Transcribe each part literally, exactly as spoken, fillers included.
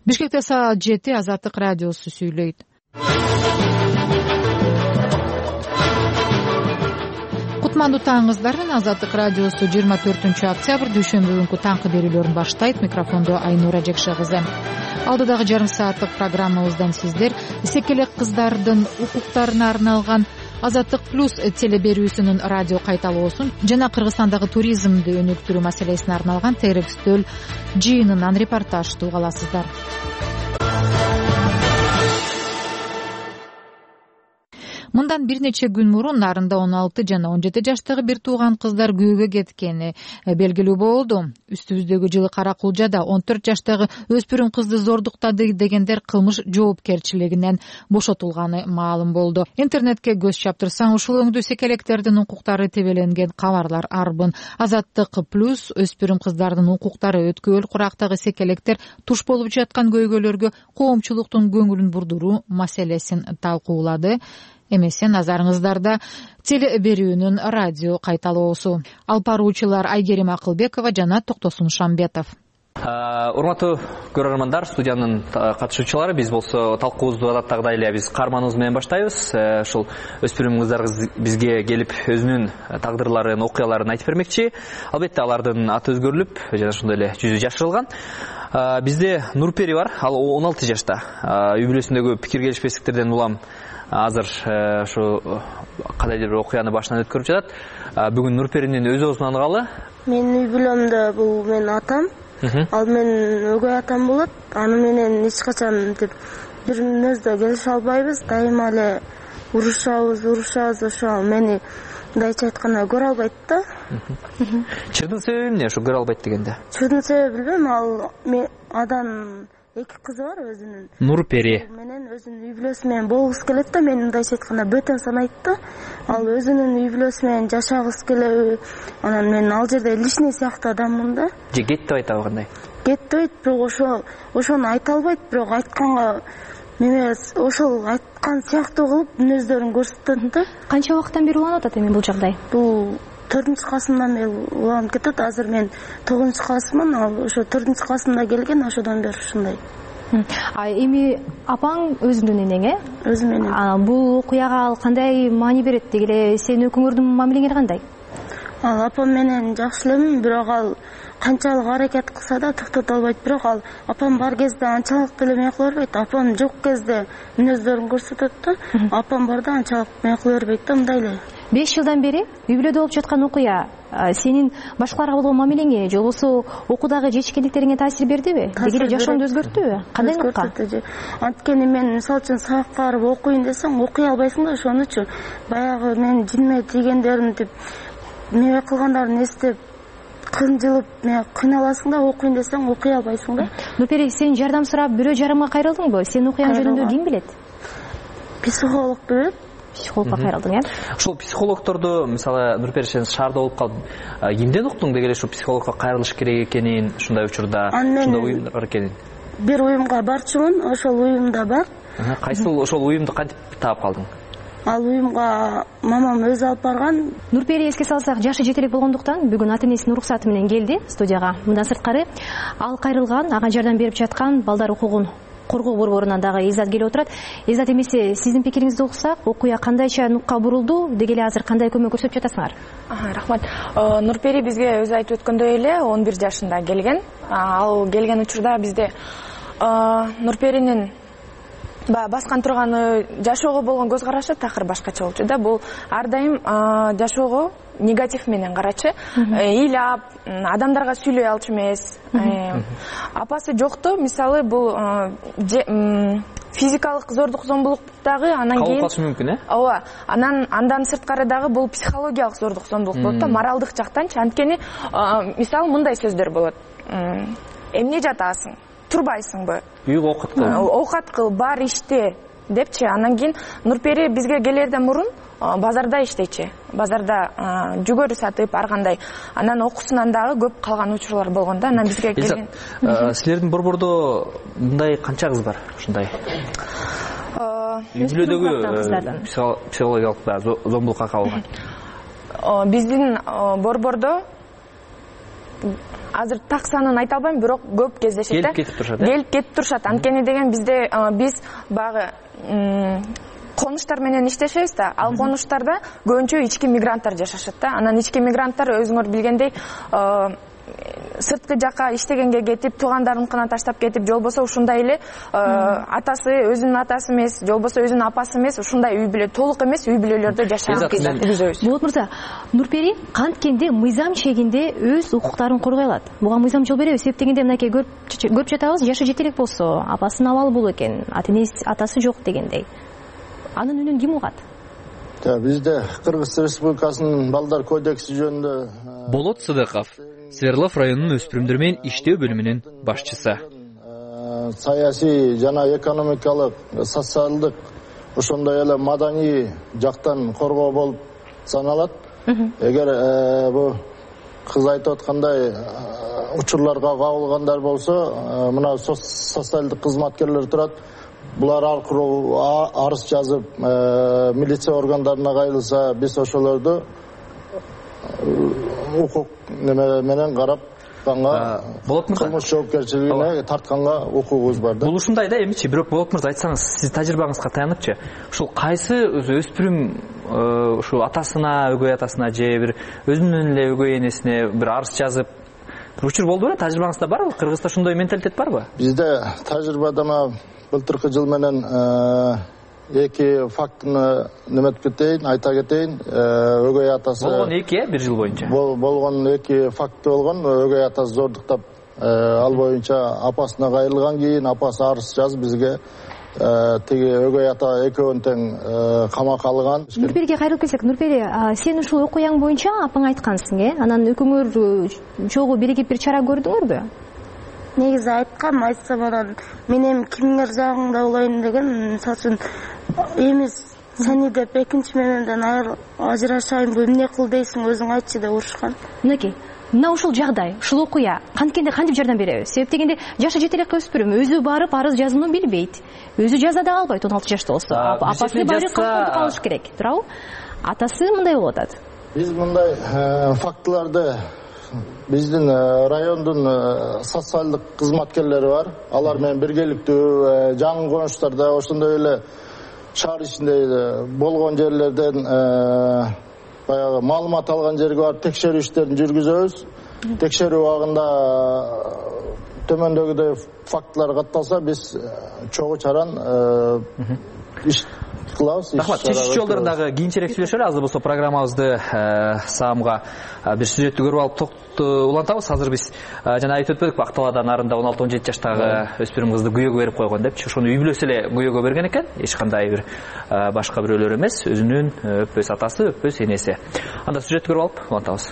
Бишкекте саат жети Азаттык радиосу сүйлөйт. Кутмандуу таңыңыздар менен Азаттык радиосу жыйырма төртүнчү октябрь дүйшөмбү күнкү таңкы берүүлөрүн баштайт. Микрофондо Айнура Жекше кызы. Алдыдагы жарым сааттык программабыздан сиздер эсекелек кыздардын укуктарына арналган Азаттык плюс телеберүүсүнүн радио кайталоосун жана Кыргызстандагы туризмди өнүктүрүү маселесине арналган терекстөл жыйынынан репортаж угуп аласыздар. Мындан бир нече күн мурун Нарында он алты жана он жети жаштагы бир тууган кыздар күйөөгө кеткени белгилүү болду. Үстүбүздөгү жылы Каракулжада он төрт жаштагы өспүрүм кызды зордуктады дегендер кылмыш жоопкерчилигинен бошотулганы маалым болду. Интернетке көз чаптырсаң, ушул өңдүү эсекелектердин укуктары тебеленген кабарлар арбын. Азаттык плюс өспүрүм кыздардын укуктары өткөөл курактагы эсекелектер туш болуп жаткан көйгөйлөргө коомчулуктун көңүлүн бурдуруу маселесин талкуулады. Эмесе назарыңыздарда телеберүүнүн радио кайталоосу. Алып баруучулар Айгерим Акылбекова жана Токтосун Шамбетов. Урматтуу көрөрмандар, студиянын катышуучулары, биз болсо талкуубузду адаттагыдай эле биз каарманыбыз менен баштайбыз. Ушул өспүрүм кыздар бизге келип өзүнүн тагдырларын, окуяларын айтып бермекчи. Албетте алардын аты өзгөрүлүп, жана ошондой эле жүзү жашырылган. Бизде Нурпери бар, ал он алты жашта. Үй бүлөсүндөгү пикир келишпестиктерден улам азыр ошо кандайдыр бир окуяны башынан өткөрүп жатат. Бүгүн Нурперинин өз оозун аңгалы. Менин үй бүлөмдө бул менин атам. Ал менин өгөй атам болот. Аны менен эч качан деп бир мүнөздө келише албайбыз. Дайыма эле урушабыз, урушабыз. Ошо мени мындайча айтканда көрө албайт да. Чырдын себеби эмне ошо көрө албайт дегенде? Чырдын себеби билбейм, ал адан эки кызы бар өзүнүн. Нурпери менен өзүнүн үй бүлөсү менен болгусу келет да, мени мындайча айтканда бөтөн санайт да. Ал өзүнүн үй бүлөсү менен жашагысы келеби? Анан мен ал жерде лишний сыяктуу адаммын да. Же кет деп айтабы кандай? Кет дейт, бирок ошо ошону айта албайт, бирок айтканга неме ошол айткан сыяктуу кылып мүнөздөрүн көрсөтөт да. Канча убакыттан бери уланып атат эми бул жагдай? Бул төртүнчү классымдан бери уланып кетет. Азыр мен тогузунчу классмын, ал ошо төртүнчү классымда келген, ошодон бери ушундай. А эми апаң өзүңдүн энең, э? Өзүм менен. Анан бул окуяга ал кандай маани берет деги эле, сенин өкүңөрдүн мамилеңер кандай? Ал апам менен жакшы элемин, бирок ал канчалык аракет кылса да токтото албайт. Бирок ал апам бар кезде анчалык деле мейкул бербейт. Апам жок кезде мүнөздөрүн көрсөтөт да. Апам барда анчалык мейкул бербейт да, мындай эле. беш жылдан бери үй бүлөдө болуп жаткан окуя сенин башкаларга болгон мамилеңе же болбосо окуудагы жетишкендиктериңе таасир бердиби? Деги эле жашооңду өзгөрттүбү? Кандайлыкка? Анткени мен мисалы үчүн сабакка барып окуйн десең, окуй албайсың да. Ошонучу баягы мен жиниме тийгендеринтип неме кылгандарын эстеп кынжылып мен кыйналасың да, окуйн десең окуй албайсың да. Нурпери, сен жардам сурап бирөө жарымга кайрылдыңбы? Сенин окуяң жөнүндө ким билет? Психолог билет. Психологко кайрылдың, э? Ошол психологторду, мисалы, Нурпери, сен шаарда болуп калып, кимден уктуң деги эле ошо психологко кайрылыш керек экенин, ушундай учурда, ушундай уюмдар бар экенин? Бир уюмга барчумун, ошол уюмда бар. Кайсыл ошол уюмду кантип таап калдың? Ал уюмга мамам өзү алып барган. Нурпери, эске салсак, жашы жете элек болгондуктан бүгүн ата энесинин уруксаты менен келди студияга. Мындан сырткары ал кайрылган, ага жардам берип жаткан балдар укугун коргоо борборунан дагы Изат келип отурат. Изат, эмесе сиздин пикириңизди уксак, окуя кандайча нукка бурулду, деги эле азыр кандай көмөк көрсөтүп жатасыңар? Рахмат. Нурпери бизге өзү айтып өткөндөй эле он бир жашында келген. Ал келген учурда бизде Нурперинин баскан турганы жашоого болгон көз карашы такыр башкача болчу да. Бул ар дайым жашоого негатив менен карачы, ыйлап, адамдарга сүйлөй алчу эмес. Апасы жокту, мисалы, бул физикалык зордук зомбулуктагы, анан кийин калышы мүмкүн, э? Ооба. Анан андан сырткары дагы бул психологиялык зордук зомбулук болот да, моралдык жактанчы. Анткени мисалы мындай сөздөр болот. Эмне жатасың? Турбайсыңбы? Үйгө оокат кыл. Оокат кыл, бар иште депчи. Анан кийин Нурпери бизге келерден мурун базарда иштечи. Базарда жүгөрү сатып, ар кандай. Анан окуусунан дагы көп калган учурлар болгон да. Анан бизге келген. Силердин борбордо мындай канча кыз бар? Ушундай. Үй бүлөдөгү психологиялык зомбулукка кабылган. Биздин борбордо азыр так санын айта албайм, бирок көп кездешет. Келип кетип турушат. Келип кетип турушат. Анткени деген бизде биз багы конуштар менен иштешебиз да. Ал конуштарда көбүнчө ички мигранттар жашашат да. Анан ички мигранттар өзүңөр билгендей сырткы жака иштегенге кетип, туугандарыныкына таштап кетип, же болбосо ушундай эле атасы өзүнүн атасы эмес, же болбосо өзүнүн апасы эмес, ушундай үй бүлө толук эмес үй бүлөлөрдө жашаган кыздар. Болот мырза, Нурпери канткенде мыйзам чегинде өз укуктарын коргой алат. Буга мыйзам жол береби? Себеп дегенде мынакей көрүп жатабыз, жашы жетелек болсо, апасынын абалы болот экен, атасы жок дегендей. Анын үнүн ким угат? Бизде Кыргыз Республикасынын балдар кодекси жөнүндө Болот Сыдыков, Свердлов районунун өспүрүмдөр менен иштөө бөлүмүнүн башчысы. Саясий жана экономикалык, социалдык, ошондой эле маданий жактан коргоо болуп саналат. Эгер бу кыз айтып аткандай учурларга кабылгандар болсо, мына социалдык кызматкерлер турат. Булар аркылуу арыз жазып, милиция органдарына кайрылса, биз ошолорду укук менен карап кылмыш жоопкерчилигине тартканга укугубуз бар да. Бул ушундай да эмичи, бирок Болот мырза айтсаңыз, сиз тажрыйбаңызга таяныпчы, ушул кайсы өспүрүм ушу атасына, өгөй атасына же бир өзүнүн эле өгөй энесине бир арыз жазып, бир учур болду беле? Тажрыйбаңызда барбы? Кыргызда ушундай менталитет барбы? Бизде тажрыйбада былтыркы жыл менен эки фактыны неметип кетейин, айта кетейин. Өгөй атасы болгон эки, бир жыл боюнча. Болгон эки факты болгон. Өгөй атасы зордуктап, ал боюнча апасына кайрылган кийин апасы арыз жазып бизге тиги өгөй ата экөөнү тең камакка алган. Нурпериге кайрылып келсек, Нурпери, сен ушул окуяң боюнча апаң айткансың, э? Анан экөөңөр чогуу биригип бир чара көрдүңөрбү? Негизи айткам, айтсам анан мен эми кимдер жагыңда болоюн деген, мисалы үчүн эмес сени деп экинчи менен ажырашайынбы, эмне кыл дейсиң, өзүң айтчы деп урушкан. Мынакей, мына ушул жагдай, ушул окуя канткенде кантип жардам беребиз? Себеп дегенде жашы жетелек өспүрүм өзү барып арыз жазууну билбейт. Өзү жаза да албайт, он алты жашта болсо. Апасы баары камкордук алыш керек, туурабы? Атасы мындай болуп атат. Биз мындай фактыларды биздин райондун социалдык кызматкерлери бар. Алар менен биргеликтүү жаңы конуштарда, ошондой эле шаар ичинде болгон жерлерден баягы маалымат алган жерге барып текшерүү иштерин жүргүзөбүз. Текшерүү убагында төмөндөгүдөй фактылар катталса, биз чогуу чаран иш кылабыз. Рахмат. Чечиш жолдорундагы кийинчерээк сүйлөшөлү. Азыр болсо программабызды саамга бир сюжеттү көрүп алып улантабыз. Азыр биз жана айтып өтпөдүкпү, Акталада нарында он алты он жети жаштагы өспүрүм кызды күйөөгө берип койгон депчи. Ошону үй бүлөсү эле күйөөгө берген экен. Эч кандай бир башка бирөөлөр эмес, өзүнүн өппөс атасы, өппөс энеси. Анда сюжеттү көрүп алып улантабыз.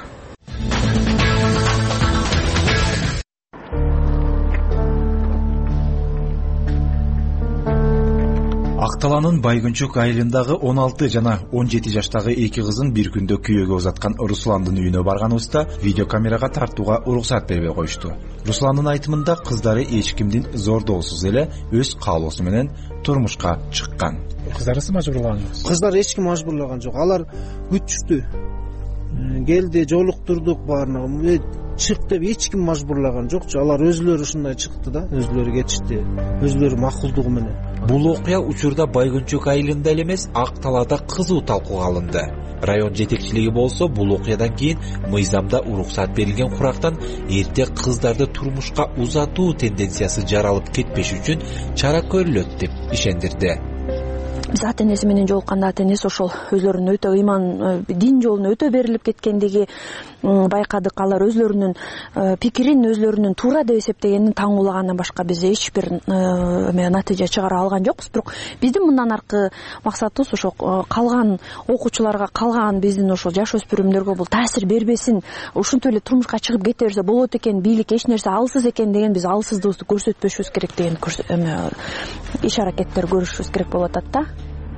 Акталанын Байгүнчүк айылындагы он алты жана он жети жаштагы эки кызын бир күндө күйөөгө узаткан Русландын үйүнө барганыбызда видеокамерага тартууга уруксат бербей коюшту. Русландын айтымында кыздары эч кимдин зордоосуз эле өз каалоосу менен турмушка чыккан. Кыздарысы мажбурлаган жок. Кыздар эч ким мажбурлаган жок. Алар күтүштү. Келди, жолуктурдук баарына. Чык деп эч ким мажбурлаган жокчу. Алар өзүлөрү ушундай чыкты да, өзүлөрү кетишти. Өзүлөрү макулдугу менен. Бул окуя учурда Байгүнчүк айылында эле эмес, Акталада кызуу талкууга алынды. Район жетекчилиги болсо бул окуядан кийин мыйзамда уруксат берилген курактан эрте кыздарды турмушка узатуу тенденциясы жаралып кетпеш үчүн чара көрүлөт деп ишендирди. Биз ата энеси менен жолукканда ата энеси ошол өзлөрүнүн өтө ыйман, дин жолуна өтө берилип кеткендиги байкадык. Алар өзлөрүнүн пикирин, өзлөрүнүн туура деп эсептегенин таңуулагандан башка биз эч бир эме натыйжа чыгара алган жокпуз. Бирок биздин мындан аркы максатыбыз ошо калган окуучуларга, калган биздин ошол жаш өспүрүмдөргө бул таасир бербесин, ушинтип эле турмушка чыгып кете берсе болот экен, бийлик эч нерсе алсыз экен деген биз алсыздыгыбызды көрсөтпөшүбүз керек деген эме иш аракеттер көрүшүбүз керек болуп атат да.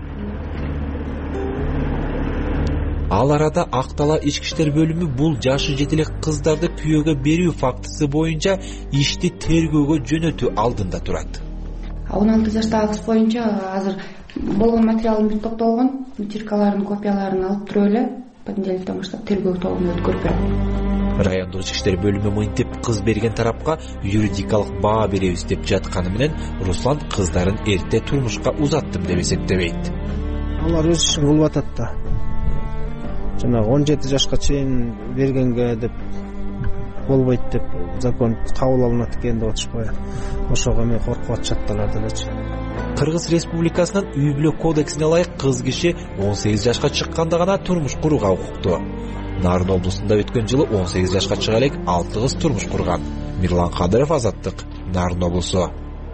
Ал арада Актала ички иштер бөлүмү бул жашы жетелек кыздарды күйөөгө берүү фактысы боюнча ишти тергөөгө жөнөтүү алдында турат. он алты жаштагы кыз боюнча азыр болгон материалдын бүт топтолгон, материалдын копияларын алып туруп эле понедельниктен баштап тергөө тобуна өткөрүп берет. райондук ички иштер бөлүмү мынтип кыз берген тарапка юридикалык баа беребиз деп жатканы менен Руслан кыздарын эрте турмушка узаттым деп эсептебейт. Алар өз ишин кылып атат да. Жанагы он жети жашка чейин бергенге деп болбойт деп закон кабыл алынат экен деп атышпайбы. Ошого мен коркуп атышат алар делечи. Кыргыз Республикасынын үй бүлө кодексине ылайык кыз киши он сегиз жашка чыкканда гана турмуш курууга укуктуу. Нарын облусунда өткөн жылы он сегиз жашка чыга элек алты кыз турмуш курган. Мирлан Кадыров, Азаттык, Нарын облусу.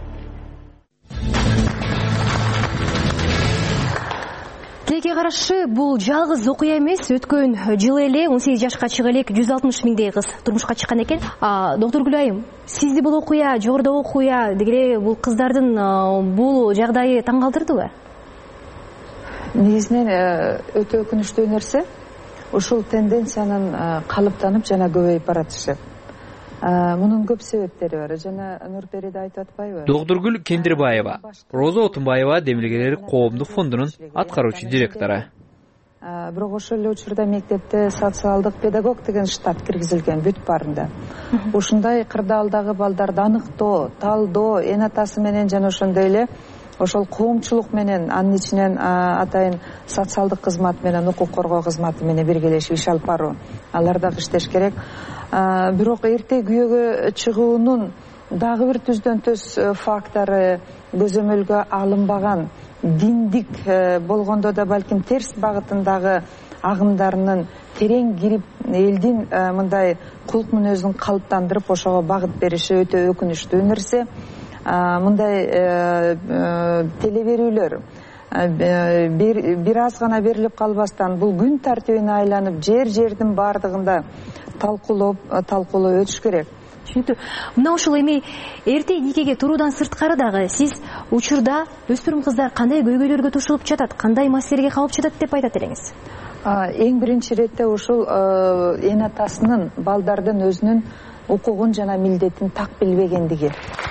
Тилекке карашы, бул жалгыз окуя эмес. Өткөн жылы эле он сегиз жашка чыга элек жүз алтымыш миңдей кыз турмушка чыккан экен. Доктор Гүлайым, сизди бул окуя, жогоруда окуя дегеле бул кыздардын бул жагдайы таң калтырдыбы? Негизинен өтө өкүнүчтүү нерсе, ушул тенденциянын калыптанып жана көбөйүп баратышы. Мунун көп себептери бар. Жана Нурпери да айтып атпайбы? Доктургүл Кендирбаева, Роза Отунбаева Демилгелер коомдук фондунун аткаруучу директору. Бирок ошол эле учурда мектепте социалдык педагог деген штат киргизилген бүт баарында. Ушундай кырдаалдагы балдарды аныктоо, талдоо, эн атасы менен жана ошондой эле ошол коомчулук менен, анын ичинен атайын социалдык кызмат менен, укук коргоо кызматы менен биргелешип иш алып баруу. Алар дагы иштеш керек. Бирок эрте күйөөгө чыгуунун дагы бир түздөн түз фактору көзөмөлгө алынбаган, диндик болгондо да балким терс багытындагы агымдарынын терең кирип, элдин мындай кулк мүнөзүн калыптандырып, ошого багыт бериши өтө өкүнүчтүү нерсе. Мындай телеберүүлөр бир аз гана берилип калбастан бул күн тартибине айланып, жер жердин баардыгында талкуулоп, талкуулоо өтүш керек. Түшүнүктүү. Мына ушул эми эрте никеге туруудан сырткары дагы сиз учурда өспүрүм кыздар кандай көйгөйлөргө тушулуп жатат, кандай маселелерге калып жатат деп айтат элеңиз? Эң биринчи иретте ушул эн атасынын балдардын өзүнүн укугун жана милдетин так билбегендиги.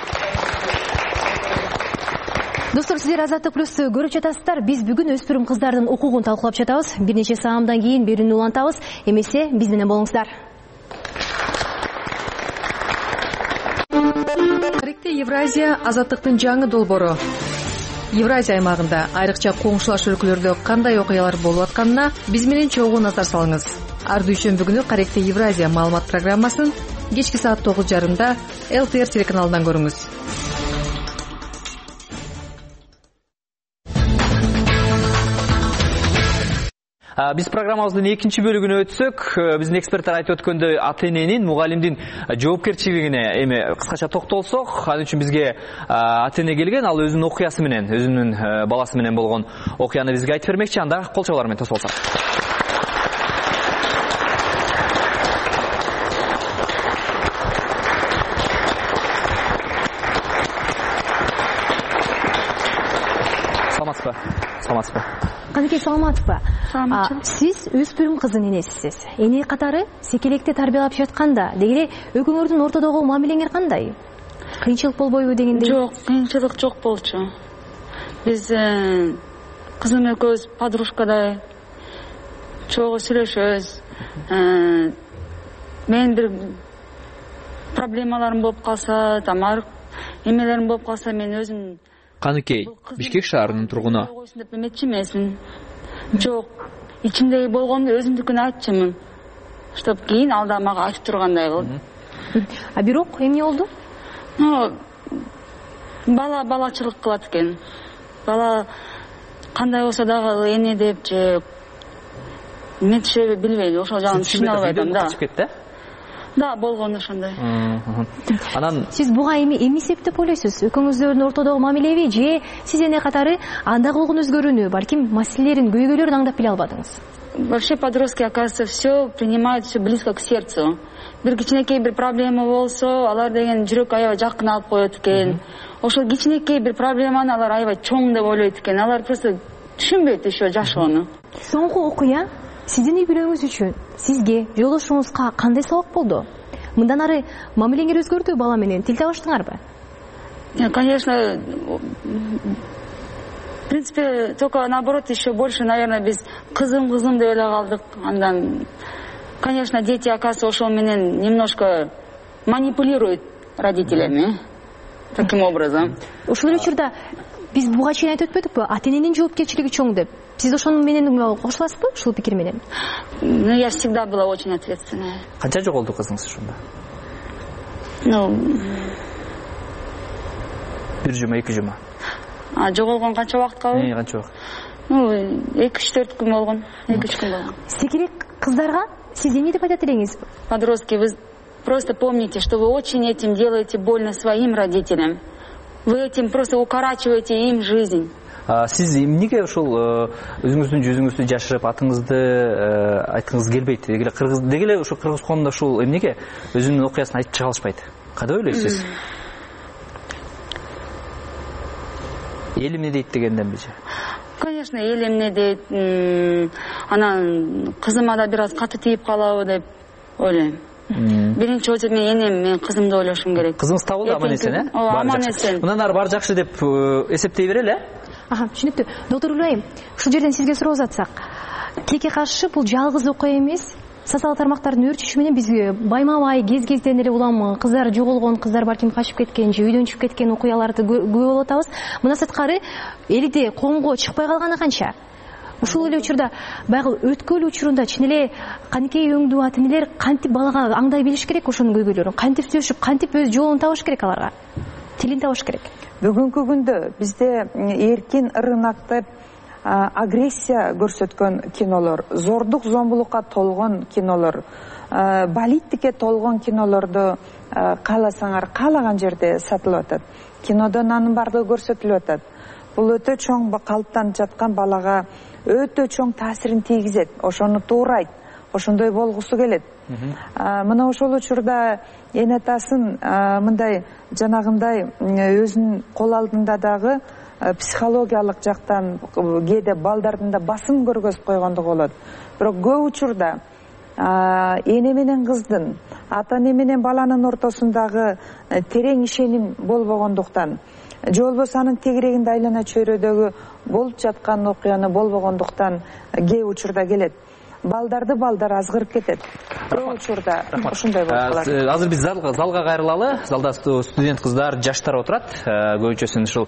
Достор, сиздер Азаттык плюсту көрүп жатасыздар. Биз бүгүн өспүрүм кыздардын укугун талкуулап жатабыз. Бир нече саамдан кийин берүүнү улантабыз. Эмесе биз менен болуңуздар. Каректе Евразия Азаттыктын жаңы долбоору. Евразия аймагында айрыкча коңшулаш өлкөлөрдө кандай окуялар болуп атканына биз менен чогуу назар салыңыз. Ар дүйшөмбү күнү Каректе Евразия маалымат программасын кечки саат тогуз жарымда эл тэ эр телеканалынан көрүңүз. Биз программабыздын экинчи бөлүгүнө өтсөк, биздин эксперттер айтып өткөндөй ата эненин, мугалимдин жоопкерчилигине эми кыскача токтолсок, ал үчүн бизге ата эне келген, ал өзүнүн окуясы менен, өзүнүн баласы менен болгон окуяны бизге айтып бермекчи. Анда кол чабуулар менен тосуп алсак. Саламатсызбы? Саламатсызбы? Канекей, саламатсызбы? Сиз өспүрүм кыздын энесисиз. Эне катары секелекте тарбиялап жатканда, дегеле экөөңөрдүн ортодогу мамилеңер кандай? Кыйынчылык болбойбу дегендей? Жок, кыйынчылык жок болчу. Биз кызым экөөбүз подружкадай чогуу сүйлөшөбүз. Мен бир проблемаларым болуп калса, тамар эмелерим болуп калса, мен өзүм Каныкей, Бишкек шаарынын тургуну. Деп эметчи эмесмин. Жок, ичимдеги болгонду өзүмдүкүн айтчумун. Чтоб кийин алда мага айтып тургандай болду. А бирок эмне болду? Бала балачылык кылат экен. Бала кандай болсо дагы эне деп же мен түшүнө билбейм. Ошол жагын түшүнө албайм да. Да, болгон ошондой. Анан сиз буга эми эмне себеп деп ойлойсуз? Экөөңүздөрдүн ортодогу мамилеби же сиз эне катары анда болгон өзгөрүүнү, балким маселелерин, көйгөйлөрүн аңдап биле албадыңыз? Вообще подростки, оказывается, все принимают все близко к сердцу. Бир кичинекей бир проблема болсо, алар деген жүрөк аябай жакын алып коет экен. Ошол кичинекей бир проблеманы алар аябай чоң деп ойлойт экен. Алар просто түшүнбөйт еще жашоону. Соңку окуя сиздин үй бүлөңүз үчүн сизге, жолдошуңузга кандай сабак болду? Мындан ары мамилеңер өзгөрдү, бала менен тил табыштыңарбы? Конечно, в принципе, только наоборот, еще больше, наверное, без кызым кызым деп эле калдык. Андан конечно, дети, оказывается, ошол менен немножко манипулируют родителями таким образом. Ушул эле учурда биз буга чейин айтып өтпөдүкпү, ата эненин жоопкерчилиги чоң деп. Сиз ошонун менен кошуласызбы, ушул пикир менен? Ну, я всегда была очень ответственная. Канча жоголду кызыңыз ушунда? Ну, бир жума, эки жума. А жоголгон канча убакыткабы? Э, канча убакыт? Ну, эки үч төрт күн болгон. эки үч күн болгон. Секерек кыздарга сиз эмне деп айтат элеңиз? Подростки, вы просто помните, что вы очень этим делаете больно своим родителям. Вы этим просто укорачиваете им жизнь. Сиз эмнеге ушул өзүңүздүн жүзүңүздү жашырып, атыңызды айткыңыз келбейт? Деги эле кыргыз, деги эле ушул кыргыз коомунда ушул эмнеге өзүнүн окуясын айтып чыга алышпайт? Кандай ойлойсуз? Эл эмне дейт дегенден бежи? Конечно, эл эмне дейт, анан кызыма да бир аз каты тийип калабы деп ойлойм. Биринчи очередь мен энем, мен кызымды ойлошум керек. Кызыңыз табылды, аман эсен, э? Ооба, аман эсен. Мындан ары баары жакшы деп эсептей берели, э? Аха, түшүнүктүү. Доктор Ибраим, ушул жерден сизге суроо узатсак, тилекке каршы бул жалгыз окуя эмес. Социалдык тармактардын өрчүшү менен бизге байма-бай кез-кезден эле улам кыздар жоголгон, кыздар балким качып кеткен же үйдөн чыгып кеткен окуяларды көп болуп атабыз. Мына сырткары элиде коомго чыкпай калганы канча? Ушул эле учурда баягы өткөл учурунда чын эле канекей өңдүү ата энелер кантип балага аңдай билиш керек ошонун көйгөйлөрүн, кантип сөзүшүп, кантип өз жолун табыш керек аларга, тилин табыш керек. Бүгүнкү күндө бизде эркин, ырынакты агрессия көрсөткөн кинолор, зордук зомбулукка толгон кинолор, баллиттикке толгон кинолорду кааласаңар каалаган жерде сатылып атат. Кинодон анын баардыгы көрсөтүлүп атат. Бул өтө чоң калыптанып жаткан балага өтө чоң таасирин тийгизет. Ошону туурайт. Ошондой болгусу келет. Мына ошол учурда эне атасын мындай жанагындай өзүнүн кол алдында дагы психологиялык жактан кээде балдардын да басым көргөзүп койгондугу болот. Бирок көп учурда эне менен кыздын, ата эне менен баланын ортосундагы терең ишеним болбогондуктан, же болбосо анын тегерегинде айлана чөйрөдөгү болуп жаткан окуяны болбогондуктан кээ учурда келет. Балдарды балдар азгырып кетет. Көп учурда ошондой болуп калат. Азыр биз залга кайрылалы. Залда студент кыздар, жаштар отурат. Көбүнчөсүн ушул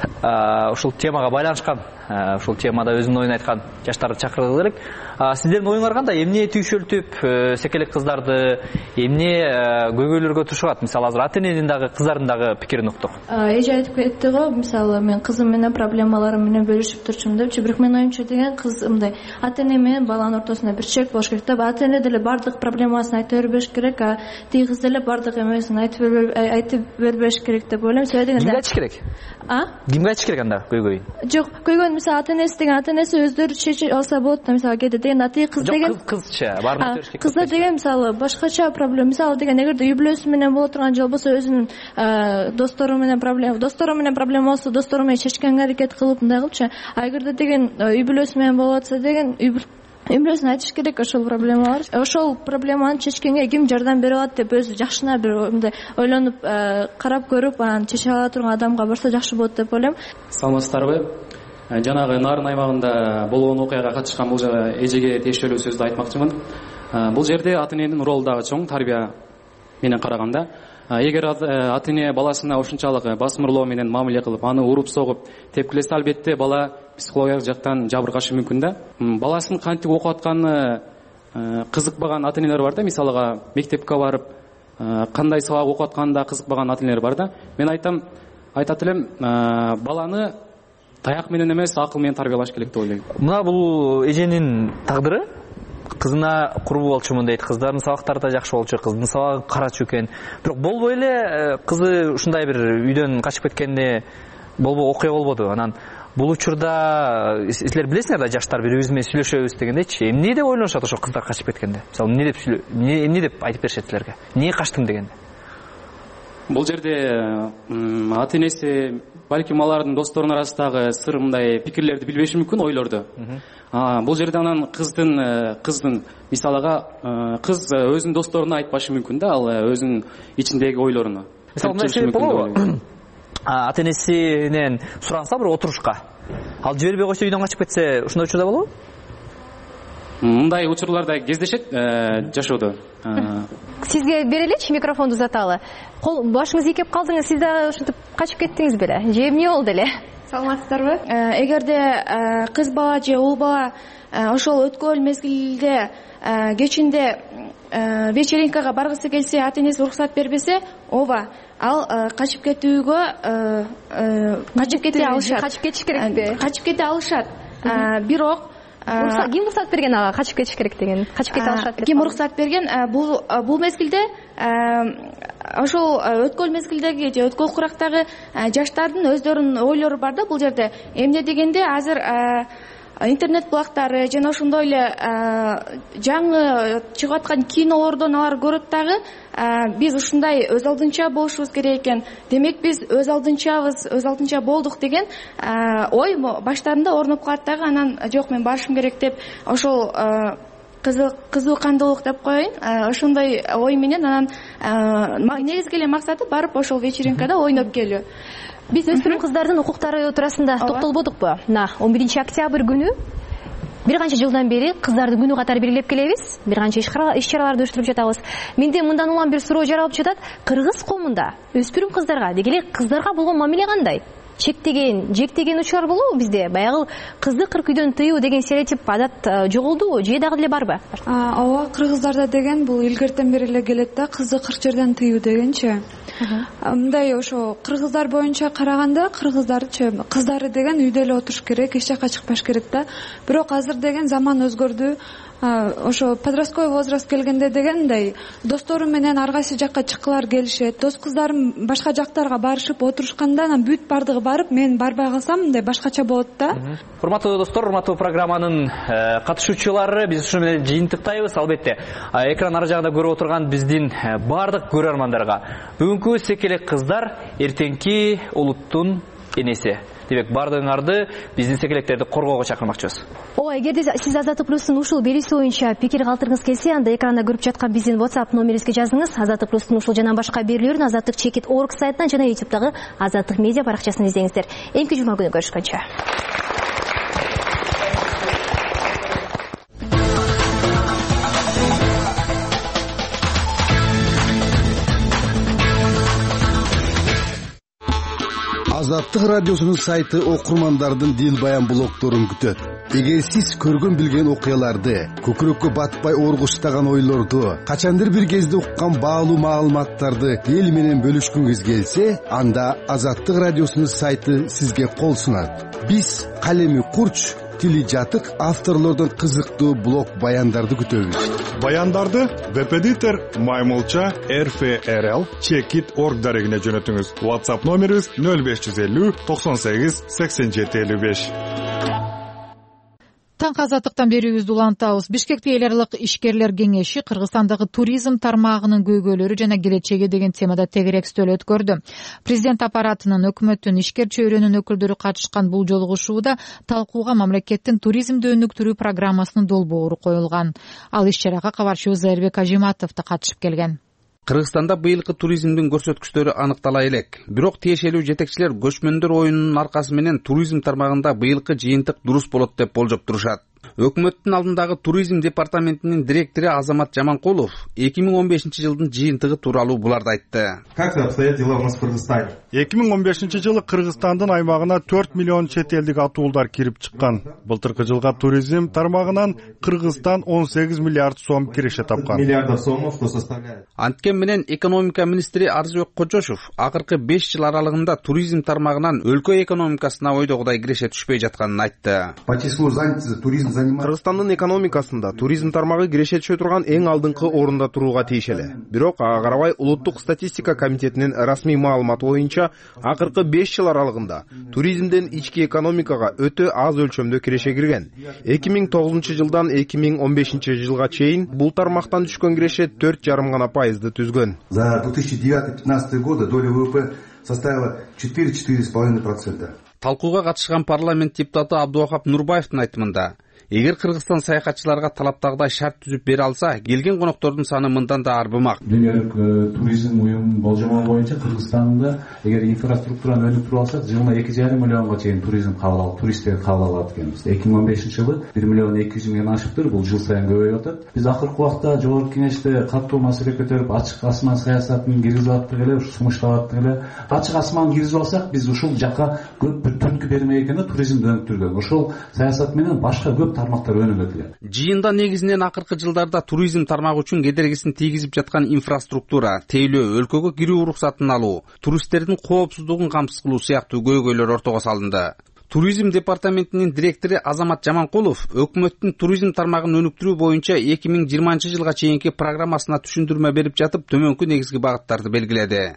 ушул темага байланышкан, ушул темада өзүнүн оюн айткан жаштарды чакыргыбыз керек. Сиздердин оюңар кандай? Эмне түйшөлтүп секелек кыздарды, эмне көйгөйлөргө тушат? Мисалы азыр ата эненин дагы кыздардын дагы пикирин уктук. Эже айтып кетти го, мисалы мен кызым менен проблемаларым менен бөлүшүп турчумун депчи. Бирок менин оюмча деген кыз мындай, ата эне менен баланын ортосунда бир чек болуш керек. Ата эне деле бардык проблемасын айтып бербеш керек, а тиги кыз деле бардык эмесин айтып бербеш керек деп ойлойм. Себеби кимге айтыш керек? А? Кимге айтыш керек анда көйгөйүн? Жок, көйгөйүн мисалы ата энеси деген ата энеси өздөрү чечип алса болот да. Мисалы кээде деген ати кыз деген кызча баарын өтөш керек. Кыздар деген мисалы башкача проблема. Мисалы деген эгерде үй бүлөсү менен боло турган же болбосо өзүнүн достору менен проблема, достору менен проблема болсо достору менен чечкенге аракет кылып мындай кылчу. А эгерде деген үй бүлөсү менен болуп атса деген үй бүлөсүнө айтыш керек ошол проблемалар. Ошол проблеманы чечкенге ким жардам бере алат деп өзү жакшына бир мындай ойлонуп карап көрүп анан чече ала турган адамга барса жакшы болот деп ойлойм. Саламатсыздарбы? Жанагы Нарын аймагында болгон окуяга катышкан бул эжеге тиешелүү сөздү айтмакчымын. Бул жерде ата эненин ролу дагы чоң, тарбия менен караганда. Эгер ата эне баласына ошунчалык басмырлоо менен мамиле кылып, аны уруп согуп тепкилесе, албетте бала психологиялык жактан жабыркашы мүмкүн да. Баласын кантип окуп атканы кызыкпаган ата энелер бар да, мисалга мектепке барып, кандай сабак окуп атканында кызыкпаган ата энелер бар да. Мен айтам, айтат элем, баланы таяк менен эмес, акыл менен тарбиялаш керек деп ойлойм. Мына бул эженин тагдыры. Кызына курбу болчумун дейт, кыздардын сабактары да жакшы болчу, кыздын сабагы карачу экен. Бирок болбой эле кызы ушундай бир үйдөн качып кеткенде болбо окуя болбоду. Анан бул учурда силер билесиңер да, жаштар бири-бирибиз менен сүйлөшөбүз дегендейчи. Эмне деп ойлонушат ошо кыздар качып кеткенде? Мисалы эмне деп сүйлө, эмне деп айтып беришет силерге? Эмне качтым дегенде? Бул жерде ата энеси балким алардын досторунун арасындагы сыр мындай пикирлерди билбеши мүмкүн, ойлорду. Бул жерде анан кыздын кыздын мисалга кыз өзүнүн досторуна айтпашы мүмкүн да, ал өзүнүн ичиндеги ойлоруну. Мисалы мындай себеп болобу? Ата энесинен суранса бир отурушка, ал жибербей койсо үйдөн качып кетсе, ушундай учурда болобу? мындай учурларда кездешет жашоодо. Сизге береличи микрофонду узаталы. Кол башыңыз ийкеп калдыңыз, сиз да ушинтип качып кеттиңиз беле? Же эмне болду эле? Саламатсыздарбы? Эгерде кыз бала же уул бала ошол өткөл мезгилде кечинде вечеринкага баргысы келсе, ата-энеси уруксат бербесе, ооба, ал качып кетүүгө качып кете алышат. Качып кетиш керекпи? Качып кете алышат. Бирок ким уруксат берген ага качып кетиш керек деген? Качып кете алышат. Ким уруксат берген? Бул бул мезгилде ошол өткөл мезгилдеги же өткөл курактагы жаштардын өздөрүнүн ойлору бар да бул жерде. Эмне дегенде азыр интернет булактары жана ошондой эле жаңы чыгып аткан кинолордон алар көрөт дагы, биз ушундай өз алдынча болушубуз керек экен. Демек биз өз алдынчабыз, өз алдынча болдук деген ой баштарында орноп калат дагы. Анан жок, мен барышым керек деп ошол кызуу кандуулук деп коеюн, ошондой ой менен анан негизги эле максаты барып ошол вечеринкада ойноп келүү. Биз өспүрүм кыздардын укуктары туурасында токтолбодукпу? Мына он биринчи октябрь күнү бир канча жылдан бери кыздардын күнү катары белгилеп келебиз. Бир канча иш чараларды уюштуруп жатабыз. Менде мындан улам бир суроо жаралып жатат. Кыргыз комунда өспүрүм кыздарга, деги эле кыздарга болгон мамиле кандай? Чектеген, жектеген учурлар болобу бизде? Баягы кызды кырк үйдөн тыюу деген стереотип адат жоголдубу? Же дагы деле барбы? Ооба, кыргыздарда деген бул илгертен бери эле келет да, кызды кырк жерден тыюу дегенчи. Мындай ошо кыргыздар боюнча караганда, кыргыздарчы кыздары деген үйдө эле отуруш керек, эч жака чыкпаш керек да. Бирок азыр деген заман өзгөрдү. Ошо подростковый возраст келгенде дегендей достору менен ар кайсы жакка чыккылар келишет. Дос кыздарым башка жактарга барышып отурушканда анан бүт бардыгы барып, мен барбай калсам мындай башкача болот да. Урматтуу достор, урматтуу программанын катышуучулары, биз ушу менен жыйынтыктайбыз. Албетте, экран ары жагында көрүп отурган биздин бардык көрөрмандарга бүгүнкү секелек кыздар эртеңки улуттун энеси. Демек, бардыгыңарды биздин секелектерди коргоого чакырмакчыбыз. Ооба, эгерде сиз Азаттык плюстун ушул берүүсү боюнча пикир калтыргыңыз келсе, анда экранда көрүп жаткан биздин WhatsApp номерибизге жазыңыз. Азаттык плюстун ушул жана башка берүүлөрүн азаттык чекит точка орг сайтынан жана ютубтагы Азаттык медиа баракчасынан издеңиздер. Эмки жума күнү көрүшкөнчө. Азаттык радиосунун сайты окурмандардын дил баян блогторун күтөт. Эгер сиз көргөн билген окуяларды, көкүрөккө батпай оргуштаган ойлорду, качандыр бир кезде уккан баалуу маалыматтарды эл менен бөлүшкүңүз келсе, анда Азаттык радиосунун сайты сизге кол сунат. Биз калеми курч, тили жатык авторлордон кызыктуу блог баяндарды күтөбүз. Баяндарды веб-эдитор Маймылча эр эф эр эл чекит точка орг дарегине жөнөтүңүз. WhatsApp номерибиз нөл беш жүз элүү токсон сегиз сексен жети элүү беш. Таңкы азаттыктан берүүбүздү улантабыз. Бишкекте эл аралык ишкерлер кеңеши Кыргызстандагы туризм тармагынын көйгөйлөрү жана келечеги деген темада тегерек стөл өткөрдү. Президент аппаратынын, өкмөттүн, ишкер чөйрөнүн өкүлдөрү катышкан бул жолугушууда талкууга мамлекеттин туризмди өнүктүрүү программасынын долбоору коюлган. Ал иш чарага кабарчыбыз Зайырбек Ажиматов да катышып келген. Кыргызстанда быйылкы туризмдин көрсөткүчтөрү аныктала элек. Бирок тиешелүү жетекчилер көчмөндөр оюнунун аркасы менен туризм тармагында быйылкы жыйынтык дурус болот деп болжоп турушат. Өкмөттүн алдындагы туризм департаментинин директору Азамат Жаманкулов эки миң он бешинчи жылдын жыйынтыгы тууралуу буларды айтты. Как обстоят дела у нас в Кыргызстане? эки миң он бешинчи жылы Кыргызстандын аймагына төрт миллион чет элдик атуулдар кирип чыккан. Былтыркы жылга туризм тармагынан Кыргызстан он сегиз миллиард сом киреше тапкан. Миллиардов сомов, что составляет. Анткени менен экономика министри Арзыбек Кожошов акыркы беш жыл аралыгында туризм тармагынан өлкө экономикасына ойдогудай киреше түшпөй жатканын айтты. По числу занятости туризм Кыргызстандын экономикасында туризм тармагы киреше түшө турган эң алдыңкы орунда турууга тиешеле. Бирок ага карабай Улуттук статистика комитетинин расмий маалыматы боюнча акыркы беш жыл аралыгында туризмден ички экономикага өтө аз өлчөмдө киреше кирген. эки миң тогузунчу жылдан эки миң он бешинчи жылга чейин бул тармактан түшкөн киреше төрт жарым гана пайызды түзгөн. За две тысячи девятый — две тысячи пятнадцатый годы доля вэ вэ пэ составила четыре — четыре с половиной процента. Талкууга катышкан парламент депутаты Абдуахап Нурбаевдин айтымында Эгер Кыргызстан саякатчыларга талаптагыдай шарт түзүп бере алса, келген коноктордун саны мындан да арбымак. Дүйнөлүк туризм уюмунун болжому боюнча Кыргызстанда эгер инфраструктураны өнүктүрүп алсак, жылына эки жарым миллионго чейин туризм кабыл алып, туристтерди кабыл алат экенбиз. эки миң он бешинчи жылы бир миллион эки жүз миңден ашыптыр, бул жыл сайын көбөйүп атат. Биз акыркы убакта жогорку кеңеште катуу маселе көтөрүп, ачык асман саясатын киргизип аттык эле, сунуштап аттык эле. Ачык асман киргизип алсак, биз ушул жака көп бир түнкү бермей экен да туризмди өнүктүргөн. Ошол саясат менен башка көп тармактар өнүгөт эле. Жыйында негизинен акыркы жылдарда туризм тармагы үчүн кедергисин тийгизип жаткан инфраструктура, тейлөө, өлкөгө кирүү уруксатын алуу, туристтердин коопсуздугун камсыз кылуу сыяктуу көйгөйлөр ортого салынды. Туризм департаментинин директору Азамат Жаманкулов өкмөттүн туризм тармагын өнүктүрүү боюнча эки миң жыйырманчы жылга чейинки программасына түшүндүрмө берип жатып, төмөнкү негизги багыттарды белгиледи.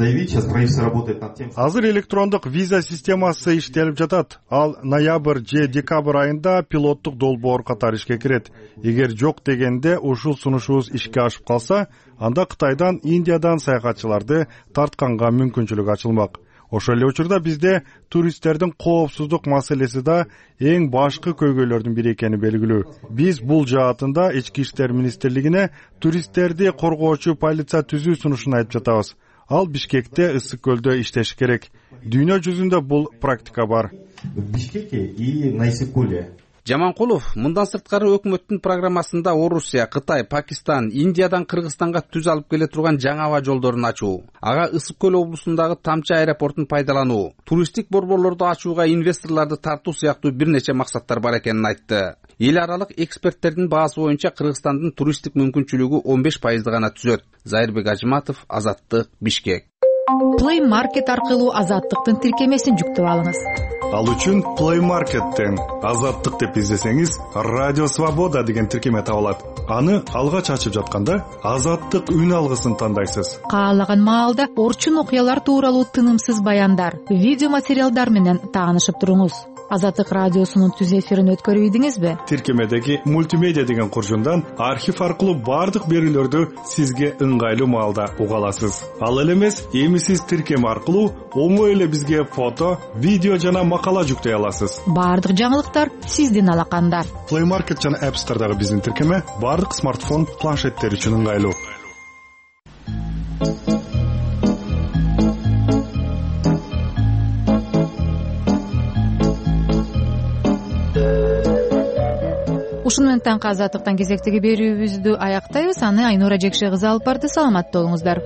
Азыр электрондук виза системасы иштелип жатат. Ал ноябрь же декабрь айында пилоттук долбоор катары ишке кирет. Эгер жок дегенде ушул сунушубуз ишке ашып калса, анда Кытайдан, Индиядан саякатчыларды тартканга мүмкүнчүлүк ачылмак. Ошол эле учурда бизде туристтердин коопсуздук маселеси да эң башкы көйгөйлөрдүн бири экени белгилүү. Биз бул жаатында Ички иштер министрлигине туристтерди коргоочу полиция түзүү сунушун айтып жатабыз. Ал Бишкекте, Ысык көлдө иштеши керек. Дүйнө жүзүндө бул практика бар. В Бишкеке и на Исыкуле. Жаманкулов мындан сырткары өкмөттүн программасында Орусия, Кытай, Пакистан, Индиядан Кыргызстанга түз алып келе турган жаңа аба жолдорун ачуу, ага Ысык көл облусундагы Тамчы аэропортун пайдалануу, туристтик борборлорду ачууга инвесторлорду тартуу сыяктуу бир нече максаттар бар экенин айтты. Эл аралык эксперттердин баасы боюнча Кыргызстандын туристтик мүмкүнчүлүгү он беш пайызды гана түзөт. Зайырбек Ажыматов, Азаттык, Бишкек. Play Market аркылуу Азаттыктын тиркемесин жүктөп алыңыз. Ал үчүн Play Market'тен Азаттык деп издесеңиз, Радио Свобода деген тиркеме табылат. Аны алгач ачып жатканда Азаттык үн алгысын тандайсыз. Каалаган маалда орчун окуялар тууралуу тынымсыз баяндар, видео материалдар менен таанышып туруңуз. Азаттык радиосунун түз эфирин өткөрүп идиңизби? Тиркемедеги мультимедиа деген куржундан архив аркылуу бардык берүүлөрдү сизге ыңгайлуу маалда уга аласыз. Ал эле эмес, эми сиз тиркеме аркылуу оңой эле бизге фото, видео жана макала жүктөй аласыз. Бардык жаңылыктар сиздин алаканда. Play Market жана App Store'дагы биздин тиркеме бардык смартфон, планшеттер үчүн ыңгайлуу. Ушуну менен таңкы Азаттыктан кезектеги берүүбүздү аяктайбыз. Аны Айнура Жекше кызы алып барды. Саламатта болуңуздар.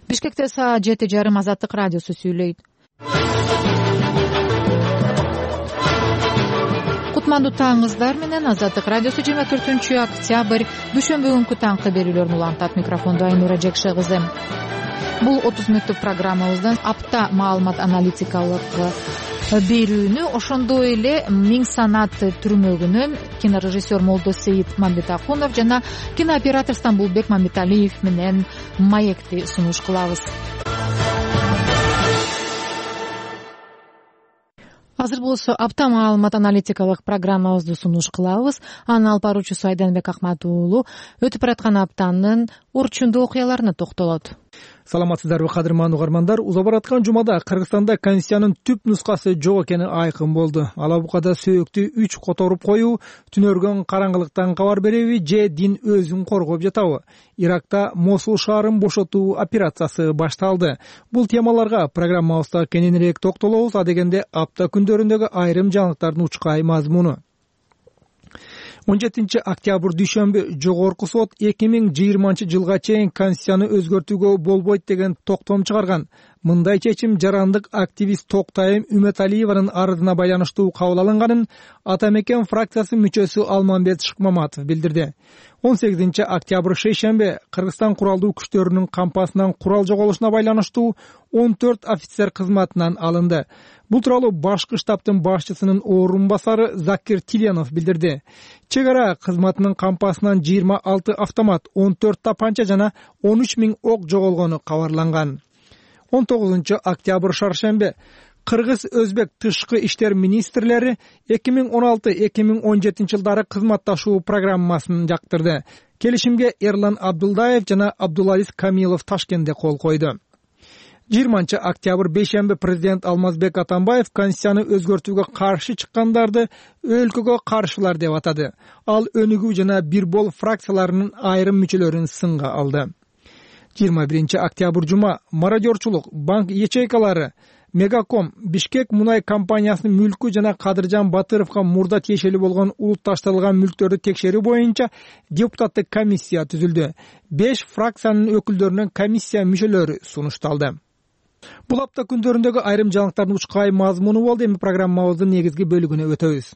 Бишкекте саат жети жарым Азаттык радиосу сүйлөйт. Кутмандуу таңыңыздар менен Азаттык радиосу жыйырма төртүнчү октябрь дүйшөмбү күнкү таңкы берүүлөрүн улантат. Микрофондо Айнура Жекше кызы. Бул отуз мүнөттүк программабыздан апта маалымат аналитикалык берүүнү, ошондой эле Миң санат түрмөгүнөн кинорежиссер Молдосейит Мамбетакунов жана кинооператор Стамбулбек Мамбеталиев менен маекти сунуш кылабыз. Азыр болсо апта маалымат аналитикалык программабызды сунуш кылабыз. Анын алып баруучусу Айданбек Акмат уулу өтүп бараткан аптанын орчундуу окуяларына токтолот. Саламатсыздарбы кадырман угармандар. Уза бараткан жумада Кыргызстанда Конституциянын түп нускасы жок экени айкын болду. Алабукада сөөктү үч которуп коюу, түнөргөн караңгылыктан кабар береби же дин өзүн коргоп жатабы? Иракта Мосул шаарын бошотуу операциясы башталды. Бул темаларга программабызда кененирээк токтолобуз, а дегенде апта күндөрүндөгү айрым жаңылыктардын учкай мазмуну. он жетинчи октябрь дүйшөмбү жогорку сот эки миң жыйырманчы жылга чейин Конституцияны өзгөртүүгө болбойт деген токтом чыгарган. Мындай чечим жарандык активист Токтайым Үмөталиеванын арызына байланыштуу кабыл алынганын Ата Мекен фракциясы мүчөсү Алмамбет Шыкмаматов билдирди. он сегизинчи октябрь шейшембе Кыргызстан куралдуу күчтөрүнүн кампасынан курал жоголушуна байланыштуу он төрт офицер кызматынан алынды. Бул тууралуу башкы штабтын башчысынын орун басары Закир Тиленов билдирди. Чек ара кызматынын кампасынан жыйырма алты автомат, он төрт тапанча жана он үч миң ок жоголгону кабарланган. он тогузунчу октябрь шаршембе Кыргыз Өзбек тышкы иштер министрлери эки миң он алты эки миң он жетинчи жылдары кызматташуу программасын жактырды. Келишимге Эрлан Абдулдаев жана Абдулазиз Камилов Ташкентте кол койду. жыйырманчы октябрь бейшембе президент Алмазбек Атамбаев Конституцияны өзгөртүүгө каршы чыккандарды өлкөгө каршылар деп атады. Ал өнүгүү жана бир бол фракцияларынын айрым мүчөлөрүн сынга алды. жыйырма биринчи октябрь жума мародерчулук, банк ячейкалары, Мегаком, Бишкек мунай компаниясынын мүлкү жана Кадыржан Батыровго мурда тиешелүү болгон улутташтырылган мүлктөрдү текшерүү боюнча депутаттык комиссия түзүлдү. беш фракциянын өкүлдөрүнөн комиссия мүчөлөрү сунушталды. Бул апта күндөрүндөгү айрым жаңылыктардын учкай мазмуну болду. Эми программабыздын негизги бөлүгүнө өтөбүз.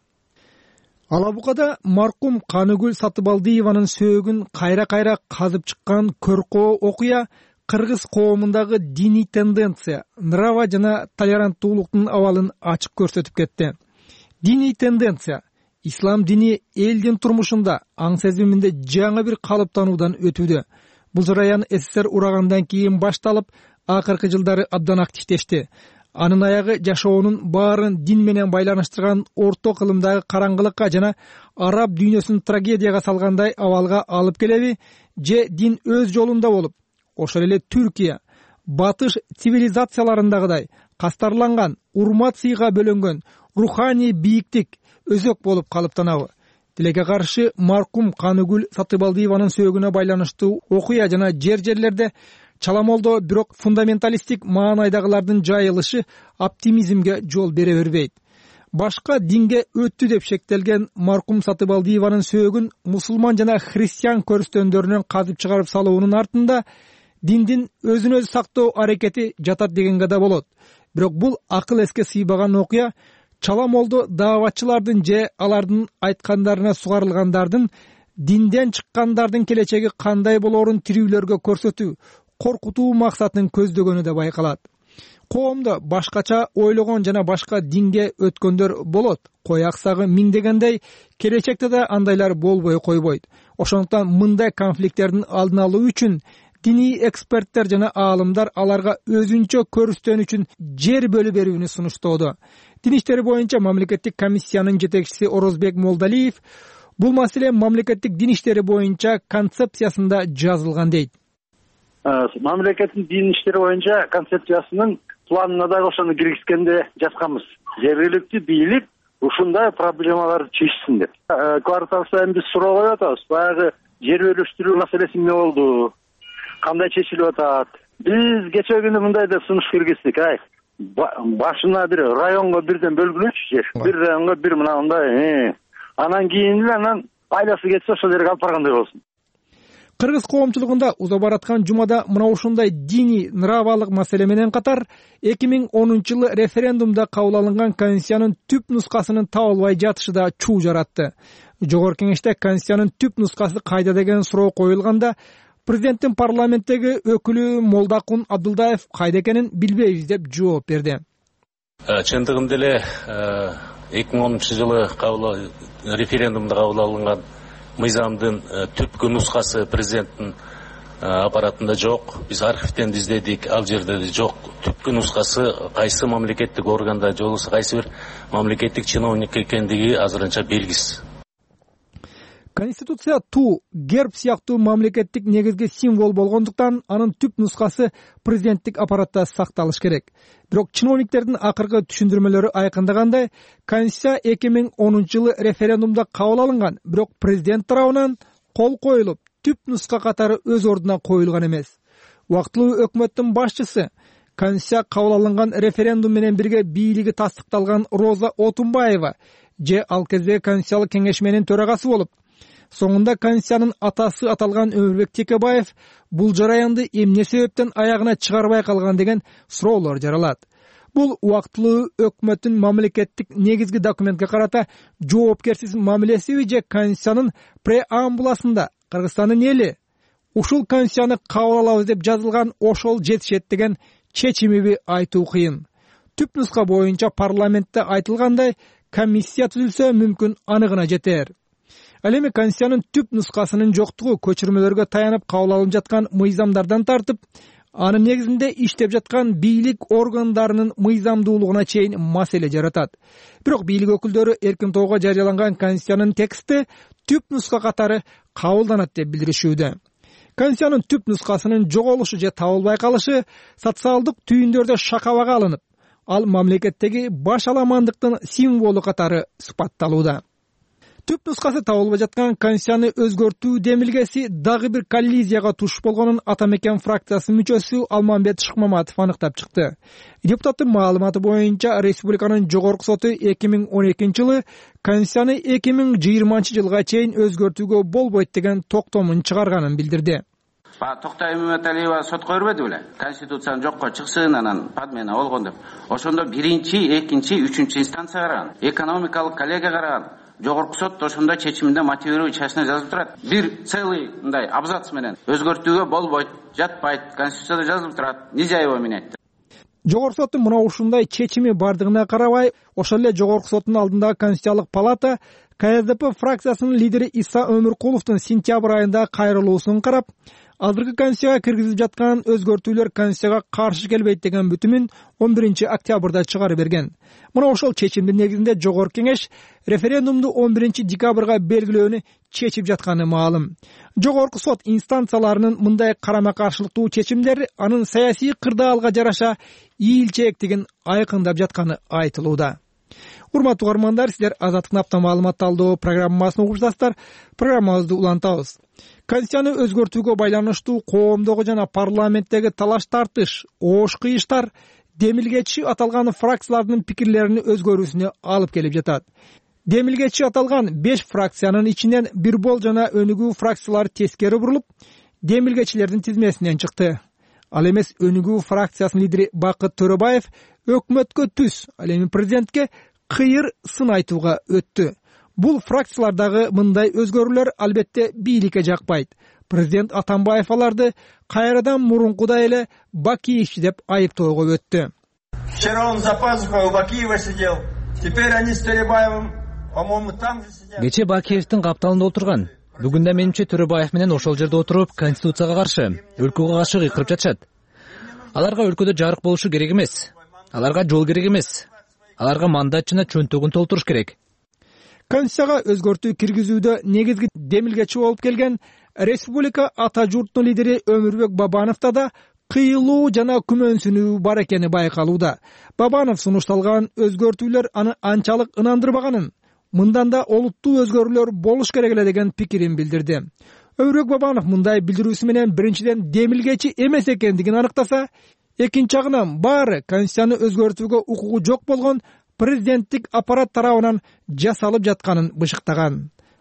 Алабукада маркум Каныгүл Сатыбалдиеванын сөөгүн кайра-кайра казып чыккан көркөө окуя кыргыз коомундагы диний тенденция, нрава жана толеранттуулуктун абалын ачык көрсөтүп кетти. Диний тенденция ислам дини элдин турмушунда аң сезиминде жаңы бир калыптануудан өтүүдө. Бул жараян СССР урагандан кийин башталып, акыркы жылдары абдан активдешти. Анын аягы жашоонун баарын дин менен байланыштырган орто кылымдагы караңгылыкка жана араб дүйнөсүн трагедияга салгандай абалга алып келеби, же дин өз жолунда болуп, ошол эле Түркия, батыш цивилизацияларындагыдай кастарланган, урмат сыйга бөлөнгөн, руханий бийиктик өзөк болуп калыптанабы? Тилекке каршы маркум Каныгүл Сатыбалдиеванын сөөгүнө байланыштуу окуя жана жер-жерлерде чаламолдо бирок фундаменталисттик маанайдагылардын жайылышы оптимизмге жол бере бербейт. Башка динге өттү деп шектелген маркум Сатыбалдиеванын сөөгүн мусулман жана христиан көрүстөндөрүнөн казып чыгарып салуунун артында диндин өзүн өзү сактоо аракети жатат дегенге да болот. Бирок бул акыл эске сыйбаган окуя чаламолдо дааватчылардын же алардын айткандарына сугарылгандардын динден чыккандардын келечеги кандай болоорун тирүүлөргө көрсөтүү, коркутуу максатын көздөгөнү да байкалат. Коомдо башкача ойлогон жана башка динге өткөндөр болот. Кой аксагы миңдегендей, келечекте да андайлар болбой койбойт. Ошондуктан мындай конфликттердин алдын алуу үчүн диний эксперттер жана аалымдар аларга өзүнчө көрүстөн үчүн жер бөлүп берүүнү сунуштоодо. Дин иштери боюнча мамлекеттик комиссиянын жетекчиси Орозбек Молдалиев бул маселе мамлекеттик дин иштери боюнча концепциясында жазылган дейт. Мамлекеттин дин иштери боюнча концепциясынын планына дагы ошону киргизгенде жазганбыз. Жергиликтүү бийлик ушундай проблемаларды чечсин деп. Квартал сайын биз суроо коюп атабыз. Баягы жер бөлүштүрүү маселеси эмне болду? Кандай чечилип атат? Биз кечээ күнү мындай деп сунуш киргиздик. Ай, башына бир районго бирден бөлгүлөчү жер. Бир районго бир мынандай. Анан кийин эле анан айласы кетсе ошол жерге алып баргандай болсун. кыргыз коомчулугунда уза бараткан жумада мына ушундай диний нравалык маселе менен катар эки миң онунчу жылы референдумда кабыл алынган конституциянын түп нускасынын табылбай жатышы да чуу жаратты. Жогорку кеңеште конституциянын түп нускасы кайда деген суроо коюлганда президенттин парламенттеги өкүлү Молдакун Абдулдаев кайда экенин билбейбиз деп жооп берди. Чындыгында эле эки миң онунчу жылы референдумда кабыл алынган мыйзамдын түпкү нускасы президенттин аппаратында жок. Биз архивден издедик, ал жерде жок. Түпкү нускасы кайсы мамлекеттик органда же болбосо кайсы бир мамлекеттик чиновник экендиги азырынча белгисиз. Конституция ту герб сыяктуу мамлекеттик негизги символ болгондуктан анын түп нускасы президенттик аппаратта сакталыш керек. Бирок чиновниктердин акыркы түшүндүрмөлөрү айкындагандай, Конституция эки миң онунчу жылы референдумда кабыл алынган, бирок президент тарабынан кол коюлуп, түп нуска катары өз ордуна коюлган эмес. Убактылуу өкмөттүн башчысы Конституция кабыл алынган референдум менен бирге бийлиги тастыкталган Роза Отунбаева же ал кезде Конституциялык кеңешменин төрагасы болуп, соңунда Конституциянын атасы аталган Өмүрбек Текебаев бул жараянды эмне себептен аягына чыгарбай калган деген суроолор жаралат. Бул убактылуу өкмөттүн мамлекеттик негизги документке карата жоопкерсиз мамилесиби же Конституциянын преамбуласында Кыргызстандын эли ушул Конституцияны кабыл алабыз деп жазылган ошол жетишет деген чечимиби айтуу кыйын. Түп нуска боюнча парламентте айтылгандай комиссия түзүлсө мүмкүн аныгына жетер. Ал эми Конституциянын түп нускасынын жоктугу көчүрмөлөргө таянып кабыл алынып жаткан мыйзамдардан тартып, анын негизинде иштеп жаткан бийлик органдарынын мыйзамдуулугуна чейин маселе жаратат. Бирок бийлик өкүлдөрү эркин тоого жарыяланган Конституциянын тексти түп нуска катары кабылданат деп билдиришүүдө. Конституциянын түп нускасынын жоголушу же табылбай калышы социалдык түйүндөрдө шакабага алынып, ал мамлекеттеги баш аламандыктын символу катары сыпатталууда. Түп нускасы табылбай жаткан Конституцияны өзгөртүү демилгеси дагы бир коллизияга туш болгонун Ата мекен фракциясынын мүчөсү Алмамбет Шыкмаматов аныктап чыкты. Депутаттын маалыматы боюнча республиканын жогорку соту эки миң он экинчи жылы Конституцияны эки миң жыйырманчы жылга чейин өзгөртүүгө болбойт деген токтомун чыгарганын билдирди. Токтай Мөмөталиева сотко бербеди беле? Конституцияны жокко чыксын, анан подмена болгон деп. Ошондо биринчи, экинчи, үчүнчү инстанция караган, экономикалык коллегия караган. Жогорку сот ошондой чечиминде мотивирующий частина жазылып турат. Бир целый мындай абзац менен өзгөртүүгө болбойт, жатпайт, Конституцияда жазылып турат. Нельзя его менять. Жогорку соттун мына ушундай чечими бардыгына карабай, ошол эле жогорку соттун алдындагы Конституциялык палата ка эс дэ пэ фракциясынын лидери Иса Өмүркуловдун сентябрь айында кайрылуусун карап, азыркы Конституцияга киргизип жаткан өзгөртүүлөр Конституцияга каршы келбейт деген бүтүмүн он биринчи октябрда чыгарып берген. Мына ошол чечимдин негизинде жогорку кеңеш референдумду он биринчи декабрга белгилөөнү чечип жатканы маалым. Жогорку сот инстанцияларынын мындай карама каршылыктуу чечимдери анын саясий кырдаалга жараша ийилчээктигин айкындап жатканы айтылууда. Урматтуу угармандар, сиздер Азаттык апта маалымат талдоо программасын угуп жатасыздар. Программабызды улантабыз. Конституцияны өзгөртүүгө байланыштуу коомдогу жана парламенттеги талаш тартыш, оош кыйыштар демилгечи аталган фракциялардын пикирлерини өзгөрүүсүнө алып келип жатат. Демилгечи аталган беш фракциянын ичинен Бирбол жана Өнүгүү фракциялары тескери бурулуп, демилгечилердин тизмесинен чыкты. Ал эмес Өнүгүү фракциясынын лидери Бакыт Төрөбаев өкмөткө түз, ал эми президентке кыйыр сын айтууга өттү. Бул фракциялардагы мындай өзгөрүүлөр албетте бийликке жакпайт. Президент Атамбаев аларды кайрадан мурункудай эле Бакиевчи деп айыптоого өттү. Вчера он за пазухой у Бакиева сидел. Теперь они с Төрөбаевым, по-моему, там же сидят. Кече Бакиевдин капталында отурган. Бүгүн да менимче Төрөбаев менен ошол жерде отуруп, Конституцияга каршы, өлкөгө каршы кыйкырып жатышат. Аларга өлкөдө жарык болушу керек эмес. Аларга жол керек эмес. Аларга мандат жана чөнтөгүн толтуруш керек. Конституцияга өзгөртүү киргизүүдө негизги демилгечи болуп келген республика ата журтунун лидери Өмүрбек Бабановда да кыйылуу жана күмөнсүнүү бар экени байкалууда. Бабанов сунушталган өзгөртүүлөр аны анчалык ынандырбаганын, мындан да олуттуу өзгөрүүлөр болуш керек эле деген пикирин билдирди. Өмүрбек Бабанов мындай билдирүүсү менен биринчиден демилгечи эмес экендигин аныктаса, экинчи жагынан баары Конституцияны өзгөртүүгө укугу жок болгон президенттик аппарат тарабынан жасалып жатканын бышыктаган.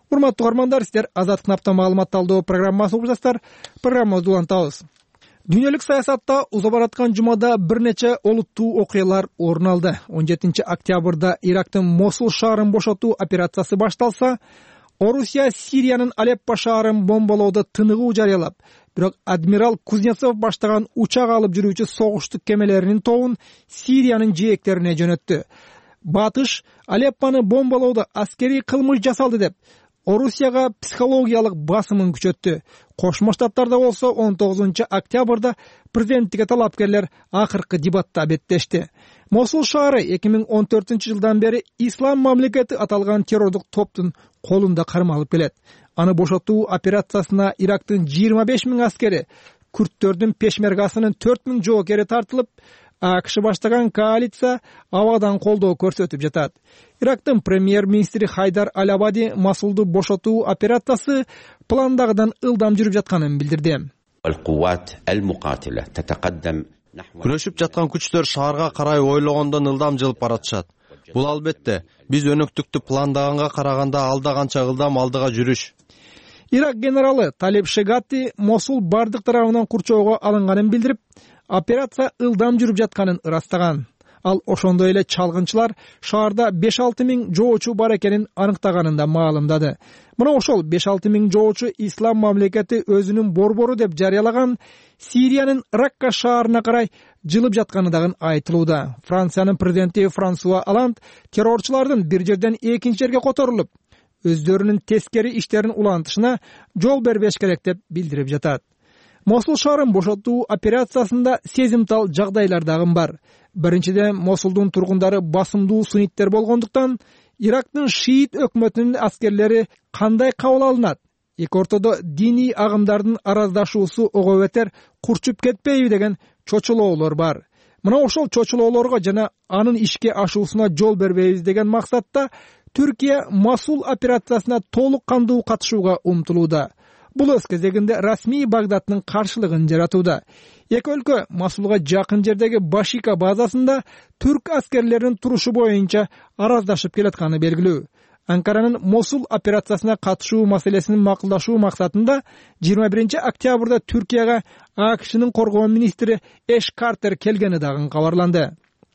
урматтуу угармандар, сиздер Азаттык напта маалымат талдоо программасы угуп жатасыздар. Программабызды улантабыз. Дүйнөлүк саясатта уза бараткан жумада бир нече олуттуу окуялар орун алды. он жетинчи октябрда Ирактын Мосул шаарын бошотуу операциясы башталса, Орусия Сириянын Алеппо шаарын бомбалоодо тыныгуу жарыялап, бирок адмирал Кузнецов баштаган учак алып жүрүүчү согуштук кемелеринин тобун Сириянын жээктерине жөнөттү. Батыш Алеппону бомбалоодо аскерий кылмыш жасалды деп Орусияга психологиялык басымын күчөттү. Кошмо Штаттарда болсо он тогузунчу октябрда президенттикке талапкерлер акыркы дебатта беттешти. Мосул шаары эки миң он төртүнчү жылдан бери Ислам мамлекети аталган террордук топтун колунда кармалып келет. Аны бошотуу операциясына Ирактын жыйырма беш миң аскери, күрттөрдүн пешмергасынын төрт миң жоокери тартылып, АКШ баштаган коалиция абадан колдоо көрсөтүп жатат. Ирактын премьер-министри Хайдар Аль-Абади Мосулду бошотуу операциясы пландагыдан ылдам жүрүп жатканын билдирди. Күрөшүп жаткан күчтөр шаарга карай ойлогондон ылдам жылып баратышат. Бул албетте биз өнөктүктү пландаганга караганда алда канча ылдам алдыга жүрүш. Ирак генералы Талиб Шегати Мосул бардык тарабынан курчоого алынганын билдирип, операция ылдам жүрүп жатканын ырастаган. Ал ошондой эле чалгынчылар шаарда беш алты миң жоочу бар экенин аныктаганын да маалымдады. Мына ошол беш алты миң жоочу Ислам мамлекети өзүнүн борбору деп жарыялаган Сириянын Ракка шаарына карай жылып жатканы дагы айтылууда. Франциянын президенти Франсуа Оланд террорчулардын бир жерден экинчи жерге которулуп, өздөрүнүн тескери иштерин улантышына жол бербеш керек деп билдирип жатат. Мосул шаарын бошотуу операциясында сезимтал жагдайлар дагы бар. Биринчиден, Мосулдун тургундары басымдуу сунниттер болгондуктан Ирактын шиит өкмөтүнүн аскерлери кандай кабыл алынат? Эки ортодо диний агымдардын араздашуусу ого бетер курчуп кетпейби деген чочулоолор бар. Мына ошол чочулоолорго жана анын ишке ашуусуна жол бербейбиз деген максатта Түркия Мосул операциясына толук кандуу катышууга умтулууда. Бул өз кезегинде расмий Багдадтын каршылыгын жаратууда. Эки өлкө Мосулга жакын жердеги Башика базасында түрк аскерлеринин турушу боюнча араздашып келатканы белгилүү. Анкаранын Мосул операциясына катышуу маселесин макулдашуу максатында жыйырма биринчи октябрда Түркияга АКШнын коргоо министри Эш Картер келгени дагы кабарланды.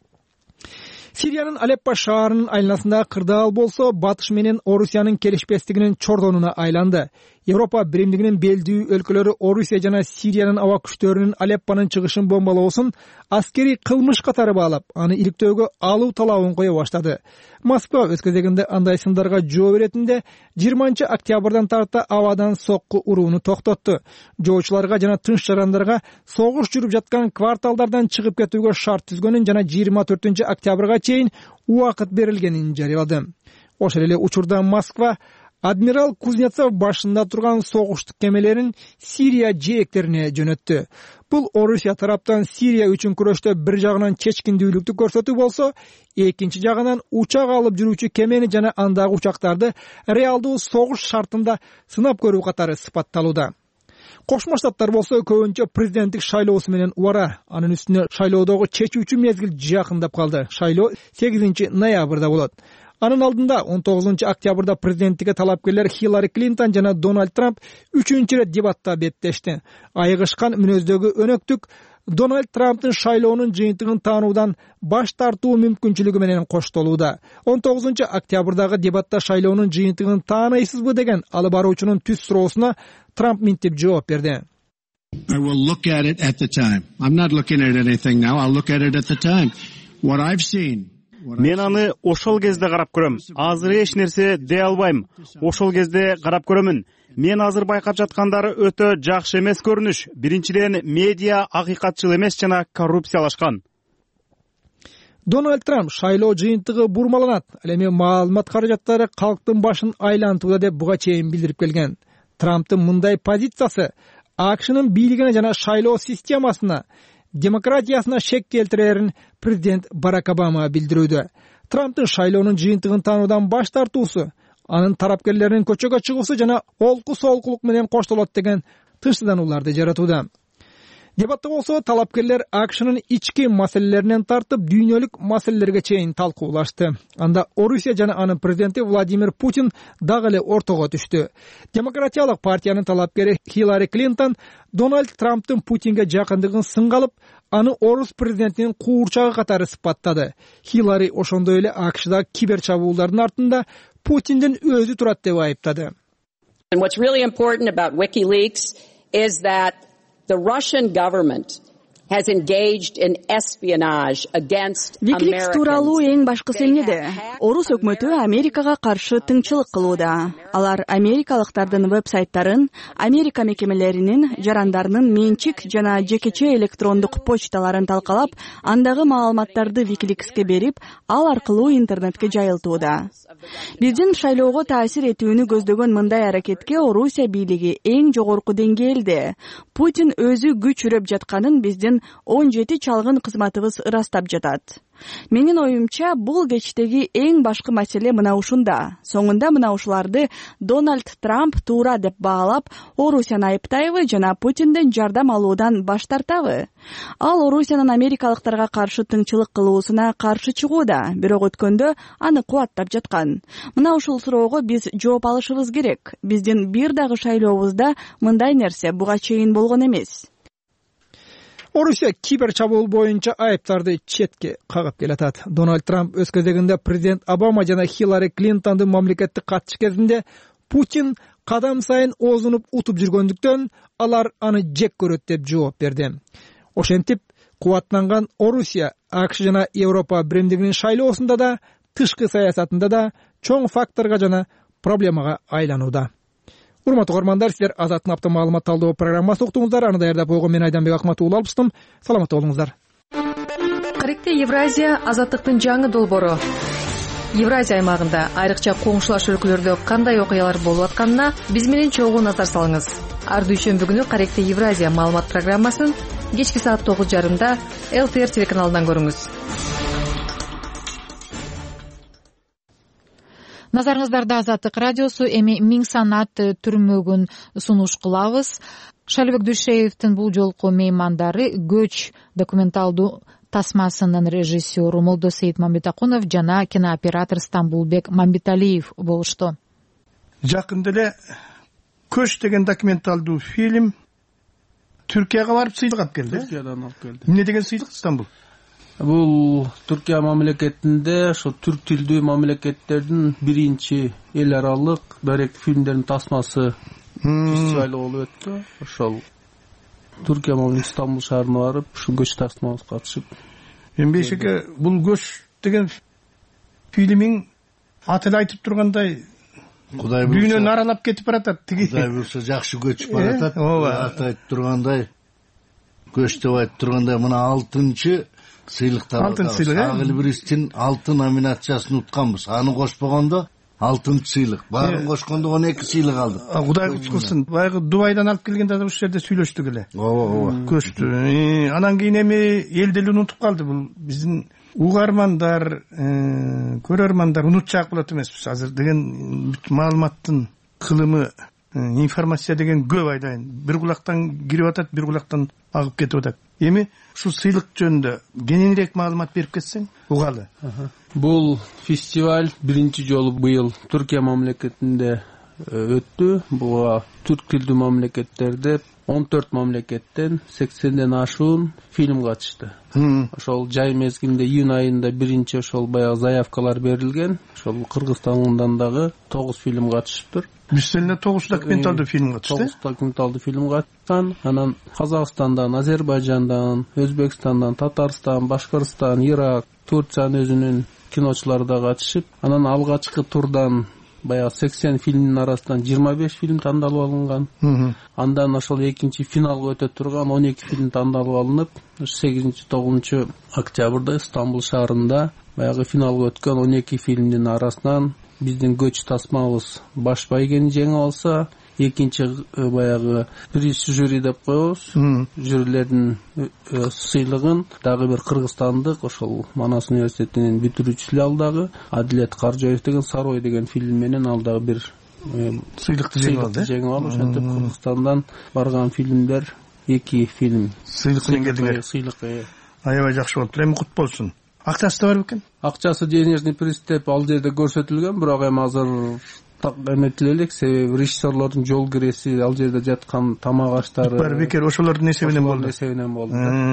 Сириянын Алеппо шаарынын айланасындагы кырдаал болсо Батыш менен Орусиянын келишпестигинин чордонуна айланды. Европа биримдигинин белдүү өлкөлөрү Орусия жана Сириянын аба күчтөрүнүн Алеппонун чыгышын бомбалоосун аскерий кылмыш катары баалап, аны иликтөөгө алуу талабын кое баштады. Москва өз кезегинде андай сындарга жооп беретинде жыйырманчы октябрдан тарта абадан сокку урууну токтотту. Жоочуларга жана тынч жарандарга согуш жүрүп жаткан кварталдардан чыгып кетүүгө шарт түзгөнүн жана жыйырма төртүнчү октябрга чейин убакыт берилгенин жарыялады. Ошол эле учурда Москва адмирал Кузнецов башында турган согуштук кемелерин Сирия жээктерине жөнөттү. Бул Орусия тараптан Сирия үчүн күрөштө бир жагынан чечкиндүүлүктү көрсөтүү болсо, экинчи жагынан учак алып жүрүүчү кемени жана андагы учактарды реалдуу согуш шартында сынап көрүү катары сыпатталууда. Кошмо Штаттар болсо көбүнчө президенттик шайлоосу менен убара. Анын үстүнө шайлоодогу чечүүчү мезгил жакындап калды. Шайлоо сегизинчи ноябрда болот. Анын алдында он тогузунчу октябрда президенттикке талапкерлер Хиллари Клинтон жана Дональд Трамп үчүнчү ирет дебатта беттешти. Айыгышкан мүнөздөгү өнөктүк Дональд Трамптын шайлоонун жыйынтыгын таануудан баш тартуу мүмкүнчүлүгү менен коштолууда. он тогузунчу октябрдагы дебатта шайлоонун жыйынтыгын тааныйсызбы деген алып баруучунун түз суроосуна Трамп минтип жооп берди. I will look at it at the time. I'm not looking at anything now. I'll look at it at the time. What I've seen. Мен аны ошол кезде карап көрөм. Азыр эч нерсе дей албайм. Ошол кезде карап көрөмүн. Мен азыр байкап жаткандары өтө жакшы эмес көрүнүш. Биринчиден, медиа акыйкатчыл эмес жана коррупциялашкан. Дональд Трамп шайлоо жыйынтыгы бурмаланат, ал эми маалымат каражаттары калктын башын айлантууда деп буга чейин билдирип келген. Трамптын мындай позициясы АКШнын бийлигине жана шайлоо системасына, демократиясына шек келтирерин президент Барак Обама билдирүүдө. Трамптын шайлоонун жыйынтыгын таануудан баш тартуусу, анын тарапкерлеринин көчөгө чыгуусу жана олку солкулук менен коштолот деген тынчсызданууларды жаратууда. Дебатта болсо талапкерлер акшнын ички маселелеринен тартып дүйнөлүк маселелерге чейин талкуулашты. Анда Орусия жана анын президенти Владимир Путин дагы эле ортого түштү. Демократиялык партиянын талапкери Хиллари Клинтон Дональд Трамптын Путинге жакындыгын сынга алып, аны орус президентинин куурчагы катары сыпаттады. Хиллари ошондой эле акшдагы кибер чабуулдардын артында Путиндин өзү турат деп айыптады. And what's really important about WikiLeaks is that the Russian government has engaged in espionage against Americans. WikiLeaks тууралуу эң башкысы эмнеде? Орус өкмөтү Америкага каршы тыңчылык кылууда. Алар америкалыктардын веб-сайттарын, Америка мекемелеринин, жарандарынын менчик жана жекече электрондук почталарын талкалап, андагы маалыматтарды WikiLeaksке берип, ал аркылуу интернетке жайылтууда. Биздин шайлоого таасир этүүнү көздөгөн мындай аракетке Орусия бийлиги эң жогорку деңгээлде. Путин өзү күч үрөп жатканын биздин он жети чалгын кызматыбыз ырастап жатат. Менин оюмча, бул кечтеги эң башкы маселе мына ушунда. Соңунда мына ушуларды Дональд Трамп туура деп баалап, Орусияны айыптайбы жана Путинден жардам алуудан баш тартабы? Ал Орусиянын америкалыктарга каршы тыңчылык кылуусуна каршы чыгууда, бирок өткөндө аны кубаттап жаткан. Мына ушул суроого биз жооп алышыбыз керек. Биздин бир дагы шайлообузда мындай нерсе буга чейин болгон эмес. Орусия кибер чабуул боюнча айыптарды четке кагып келатат. Дональд Трамп өз кезегинде президент Обама жана Хиллари Клинтондун мамлекеттик катчы кезинде Путин кадам сайын оозунуп утуп жүргөндүктөн алар аны жек көрөт деп жооп берди. Ошентип, кубаттанган Орусия АКШ жана Европа биримдигинин шайлоосунда да, тышкы саясатында да чоң факторго жана проблемага айланууда. Урматтуу угармандар, силер Азаттын апта маалымат талдоо программасы уктуңуздар. Аны даярдап койгон мен Айданбек Акматуулу алпыстым. Саламатта болуңуздар. Каректе Евразия азаттыктын жаңы долбоору. Евразия аймагында айрыкча коңшулаш өлкөлөрдө кандай окуялар болуп атканына биз менен чогуу назар салыңыз. Ар дүйшөмбү күнү Каректе Евразия маалымат программасын кечки саат тогуз жарымда эл ти эр телеканалынан көрүңүз. Назарыңыздарда Азаттык радиосу, эми миң санат түрмөгүн сунуш кылабыз. Шалбек Дүйшеевдин бул жолку меймандары көч документалдуу тасмасынын режиссеру Молдосейит Мамбетакунов жана кинооператор Стамбулбек Мамбеталиев болушту. Жакында эле Көч деген документалдуу фильм Түркияга барып сыйлык алып келди. Түркиядан алып келди. Эмне деген сыйлык Стамбул? Бул Түркия мамлекетинде ошо түрк тилдүү мамлекеттердин биринчи эл аралык дарек фильмдердин тасмасы фестивалы болуп өттү. Ошол Түркия мамлекети Стамбул шаарына барып, ушул көч тасмасына катышып. Эми бешеке, бул көч деген фильмиң аты эле айтып тургандай Кудай буйрса, дүйнөнү аралап кетип баратат. Тиги Кудай буйрса жакшы көчүп баратат. Аты айтып тургандай, көч деп айтып тургандай, мына алтынчы сыйлыктар. Алтын сыйлык. Агылбристин алтын номинациясын утканбыз. Аны кошпогондо алтынчы сыйлык. Баарын кошкондо он эки сыйлык алдык. Кудай куткурсун. Баягы Дубайдан алып келгенде да ушул жерде сүйлөштүк эле. Ооба, ооба. Көчтү. Анан кийин эми элди эле унутуп калды. Бул биздин угармандар, көрөрмандар унутчак болот эмеспиз. Азыр деген маалыматтын кылымы, информация деген көп айдайын. Бир кулактан кирип атат, бир кулактан агып кетип атат. Эми ушул сыйлык жөнүндө кененирээк маалымат берип кетсең, угалы. Бул фестиваль биринчи жолу быйыл Түркия мамлекетинде өттү. Буга түрк тилдүү мамлекеттерде он төрт мамлекеттен сексенден ашуун фильм катышты. Ошол жай мезгилинде июнь айында биринчи ошол баягы заявкалар берилген. Ошол Кыргызстандан дагы тогуз фильм катышыптыр. Бизден тогуз документалдуу фильм катышты. тогуз документалдуу фильм катышкан. Анан Казакстандан, Азербайжандан, Өзбекстандан, Татарстан, Башкырстан, Ирак, Турциянын өзүнүн киночулары да катышып, анан алгачкы турдан баягы сексен фильмдин арасынан жыйырма беш фильм тандалып алынган. Андан ошол экинчи финалга өтө турган он эки фильм тандалып алынып, сегизинчи тогузунчу октябрда Стамбул шаарында баягы финалга өткөн он эки фильмдин арасынан биздин көч тасмабыз баш байгени жеңип алса, экинчи баягы приз жюри деп коебуз. Жюрилердин сыйлыгын дагы бир кыргызстандык ошол Манас университетинин бүтүрүүчүсү алдагы Адилет Каржоев деген Сарой деген фильм менен алдагы бир сыйлыкты жеңип алды. Жеңип алып, ошентип Кыргызстандан барган фильмдер эки фильм сыйлык менен келдиңер. Сыйлык. Аябай жакшы болуптур. Эми кут болсун. Акчасы да бар бекен? Акчасы денежный приз деп ал жерде көрсөтүлгөн, бирок эми азыр так эметиле элек, себеби режиссерлордун жол киреси, ал жерде жаткан тамак аштары бар бекер ошолордун эсебинен болду. Эсебинен болду.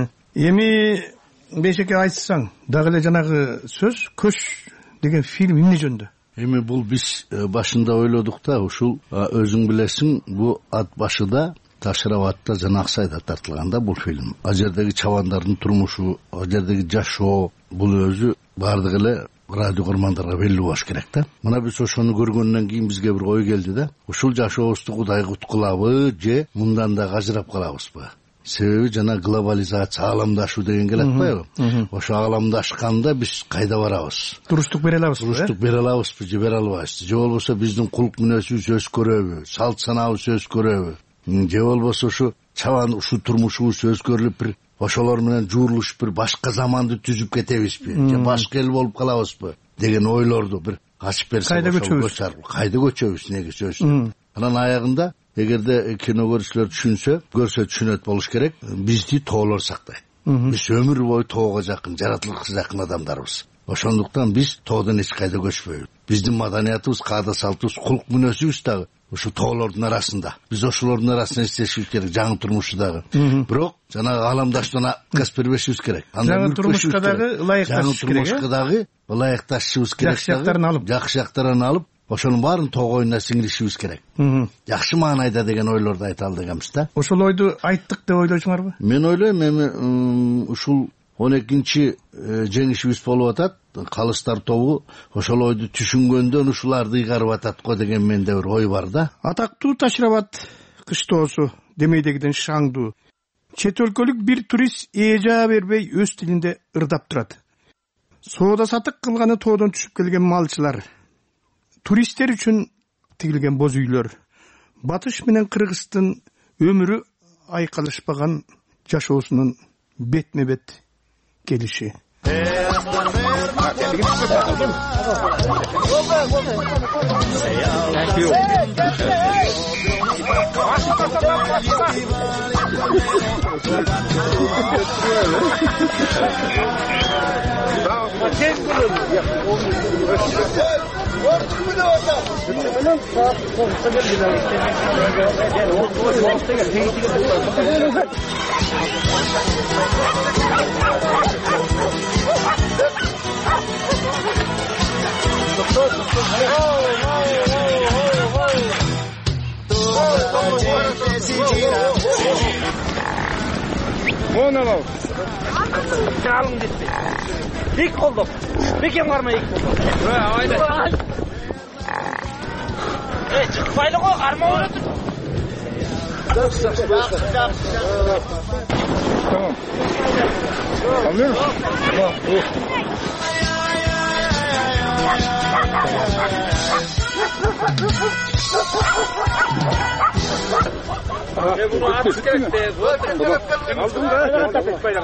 Эми Бейшеке айтсаң, дагы эле жанагы сөз көч деген фильм эмне жөнүндө? Эми бул биз башында ойлодук да, ушул өзүң билесиң, бу ат башыда Ташырабадта жана Аксайда тартылганда бул фильм. Ал жердеги чабандардын турмушу, ал жердеги жашоо, бул өзү бардык эле радио көрмандарга белгилүү болуш керек да. Мына биз ошону көргөндөн кийин бизге бир ой келди да. Ушул жашообузду Кудай куткулабы же мындан да ажырап калабызбы? Себеби жана глобализация, ааламдашуу деген келе атпайбы? Ошо ааламдашканда биз кайда барабыз? Туруштук бере алабызбы? Туруштук бере алабызбы же бере албайбызбы? Же болбосо биздин кулк мүнөзүбүз өзгөрөбү, салт санаабыз өзгөрөбү? Же болбосо ушу чабан ушу турмушубуз өзгөрүлүп бир ошолор менен жуурулуш бир башка заманды түзүп кетебизби? Же башка эл болуп калабызбы деген ойлорду бир ачып берсек, кайда көчөбүз? Кайда көчөбүз негизи сөзсүз. Анан аягында эгерде кино көрүүчүлөр түшүнсө, көрсө түшүнөт болуш керек, бизди тоолор сактайт. Биз өмүр бою тоого жакын, жаратылышка жакын адамдарбыз. Ошондуктан биз тоодон эч кайда көчпөйбүз. Биздин маданиятыбыз, каада салтыбыз, кулк мүнөзүбүз дагы ушу тоолордун арасында. Биз ошолордун арасында иштешибиз керек, жаңы турмушу дагы. Бирок жанагы ааламдаштана кас бербешибиз керек. Жаңы турмушка дагы ылайыкташышыбыз керек. Жаңы турмушка дагы ылайыкташышыбыз керек. Жакшы жактарын алып, жакшы жактарын алып, ошонун баарын тоогоюна сиңиришибиз керек. Жакшы маанайда деген ойлорду айта ал дегенбиз да. Ошол ойду айттык деп ойлойсуңарбы? Мен ойлойм, эми ушул он экинчи жеңишибиз болуп атат. Калыстар тобу ошол ойду түшүнгөндөн ушуларды ыйгарып атат го деген менде бир ой бар да. Атактуу Ташырабад кыштоосу Демейдегиден Шаңду чет өлкөлүк бир турист эжа бербей өз тилинде ырдап турат. Соода сатык кылганы тоодон түшүп келген малчылар, туристтер үчүн тигилген боз үйлөр, Батыш менен Кыргыздын өмүрү айкалышпаган жашоосунун бетме бет келиши. Монолог. Жалың детпей. Бек қолдық. Бекем қармай ек қолдық. Айда. Эй, шықпайды ғой, қарма ойратыр. Tamam. Anlıyor musun? Tamam. Ne bunu artık gerekti. Aldım da.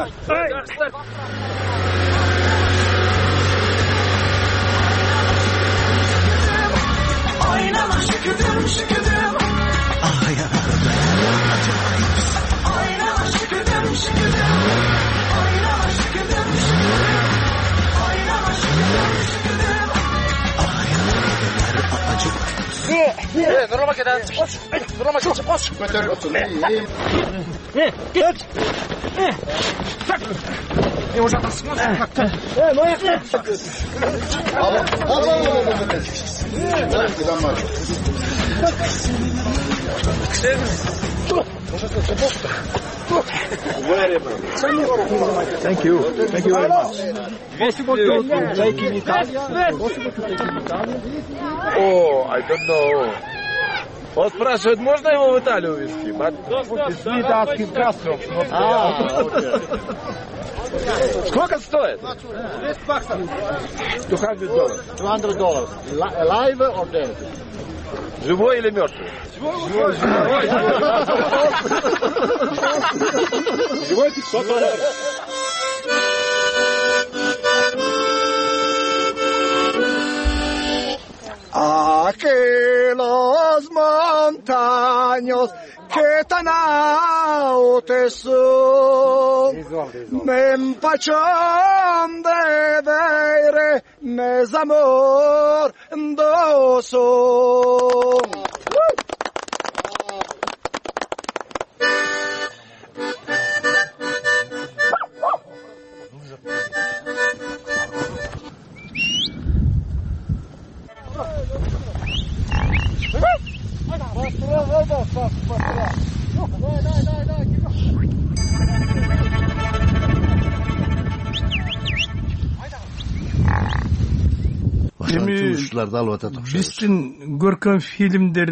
Oynama şıkıdım şıkıdım. Oynama şıkıdım şıkıdım. Oynama şıkıdım şıkıdım. Oynama şıkıdım şıkıdım. Ne? Ne? Nurma kedan çıkmış. Nurma çıkmış. Götür otur. Ne? Ne? Git. Ne? Tak. Ne olacak aslında? Ne? Ne yaptın? Al. Al al al. Thank you. Thank you very much. Possible to take in Italian? Possible to take in Italian? Oh, I don't know. Он спрашивает, можно его в Италию увезти? Сколько стоит? двести баксов. two hundred dollars. two hundred dollars. Alive or dead? Живой или мертвый? Живой. Живой пятьсот долларов. Aquelos montaños que tan a tesum mem paçam de vere mez amor dosum. Биздин көркөм фильмдер,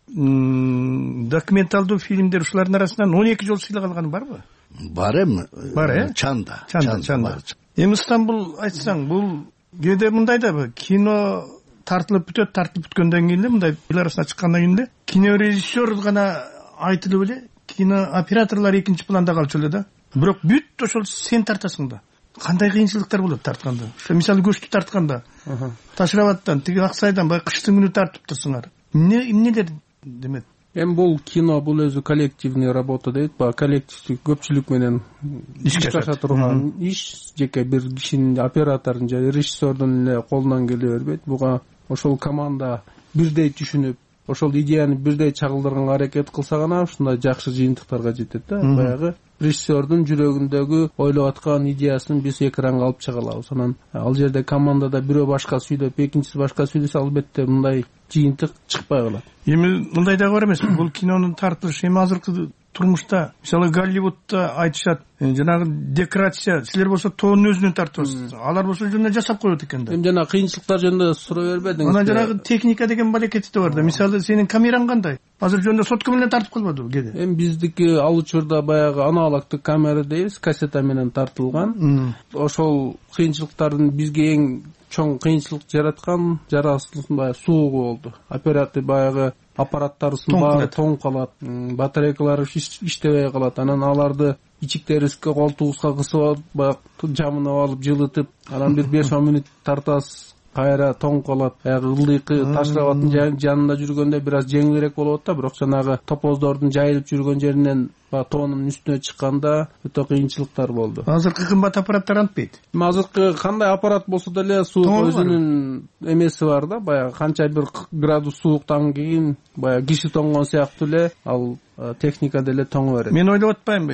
документалдуу фильмдер ушулардын арасынан он эки жолу сыйлык алган барбы? Бар эми. Бар э? Чанда. Чанда, чанда. Эми Стамбул айтсаң, бул кээде мындай да кино тартылып бүтөт, тартылып бүткөндөн кийин эле мындай эл арасына чыккандан кийин эле кино режиссер гана айтылып эле, кино операторлор экинчи планда калчу эле да. Бирок бүт ошол сен тартасың да. Кандай кыйынчылыктар болот тартканда? Ошо мисалы көчтү тартканда, Ташрабаттан, тиги Аксайдан баягы кыштын күнү тартыптырсыңар. Эмне эмнелер демек? Эми бул кино, бул өзү коллективный работа дейт, баягы коллективдик көпчүлүк менен ишке аша турган иш, жеке бир кишинин, оператордун же режиссердун эле колунан келе бербейт. Буга ошол команда бирдей түшүнүп, ошол идеяны бирдей чагылдырганга аракет кылса гана ушундай жакшы жыйынтыктарга жетет да. Баягы режиссердун жүрөгүндөгү ойлоп аткан идеясын биз экранга алып чыга алабыз. Анан ал жерде командада бирөө башка сүйлөп, экинчиси башка сүйлөсө, албетте мындай жыйынтык чыкпай калат. Эми мындай да бар эмеспи? Бул кинонун тартылышы эми азыркы турмушта, мисалы Голливудта айтышат, жанагы декорация, силер болсо тоонун өзүнөн тартыбыз. Алар болсо жөнүндө жасап коет экен да. Эми жана кыйынчылыктар жөнүндө суроо бербедиңиз. Анан жанагы техника деген балекети да бар да. Мисалы сенин камераң кандай? Азыр жөнүндө сотка менен тартып калбадыбы кээде? Эми биздики ал учурда баягы аналогдук камера дейбиз, кассета менен тартылган. Ошол кыйынчылыктардын бизге эң чоң кыйынчылык жараткан жарасылсын баягы суугу болду. Оператор баягы аппараттарыбыздын баары тоңуп калат, батарейкалары иштебей калат. Анан аларды ичиктерибизге, колтугубузга кысып алып, баягы жамынып алып, жылытып, анан бир беш он мүнөт тартасыз, кайра тоңуп калат. Баягы ылдыйкы Ташрабаттын жанында жүргөндө бир аз жеңилирээк болот да, бирок жанагы топоздордун жайылып жүргөн жеринен тоонун үстүнө чыкканда өтө кыйынчылыктар болду. Азыркы кымбат аппараттар антпейт. Азыркы кандай аппарат болсо деле суук өзүнүн эмеси бар да, баягы канча бир градус сууктан кийин баягы киши тоңгон сыяктуу эле ал техника деле тоңо берет. Мен ойлоп атпаймынбы,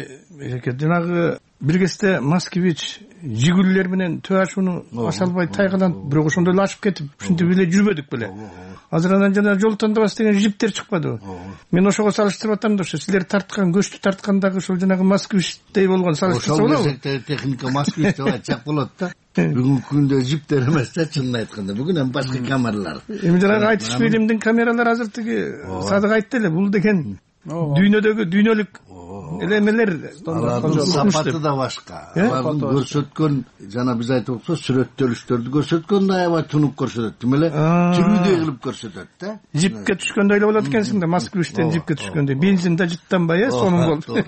жанагы бир кезде Москвич жигүллер менен төө ашууну аша албай тайгаланып, бирок ошондой эле ашып кетип, ушинтип эле жүрбөдүк беле. Азыр анан жана жол тандабас деген жиптер чыкпадыбы? Мен ошого салыштырып атам да, ошо силер тарткан, көчтү тарткандагы ошол жанагы Москвичтей болгон салыштырса болобу? Ошол техника Москвичте чак болот да. Бүгүнкү күндө жиптер эмес да, чынын айтканда. Бүгүн эми башка камералар. Эми жанагы айтыш фильмдин камералары азыр тиги Садык айтты эле, бул деген дүйнөдөгү дүйнөлүк элемелер. Алардын сапаты да башка. Алардын көрсөткөн, жана биз айтып атсак, сүрөттөлүштөрдү көрсөткөндө аябай тунуп көрсөтөт, демеле түрүдөй кылып көрсөтөт да. Жипке түшкөндөй эле болот экенсиң да, Москвичтен жипке түшкөндөй. Бензин да жыттанбай, э, сонун болду.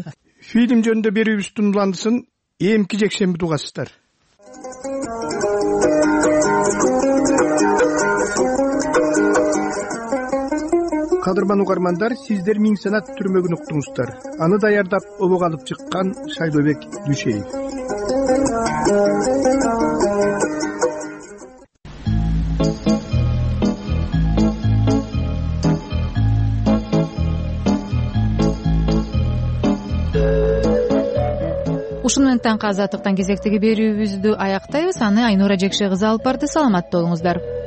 Фильм жөнүндө берүүбүз тundlandысын эмки жекшемби угасыздар. Кадырман угармандар, сиздер Миң санат түрмөгүн уктуңуздар. Аны даярдап обого алып чыккан Шайлообек Дүйшеев. Ушуну менен таңкы азаттыктан кезектеги берүүбүздү аяктайбыз. Аны Айнура Жекше кызы алып барды. Саламатта болуңуздар.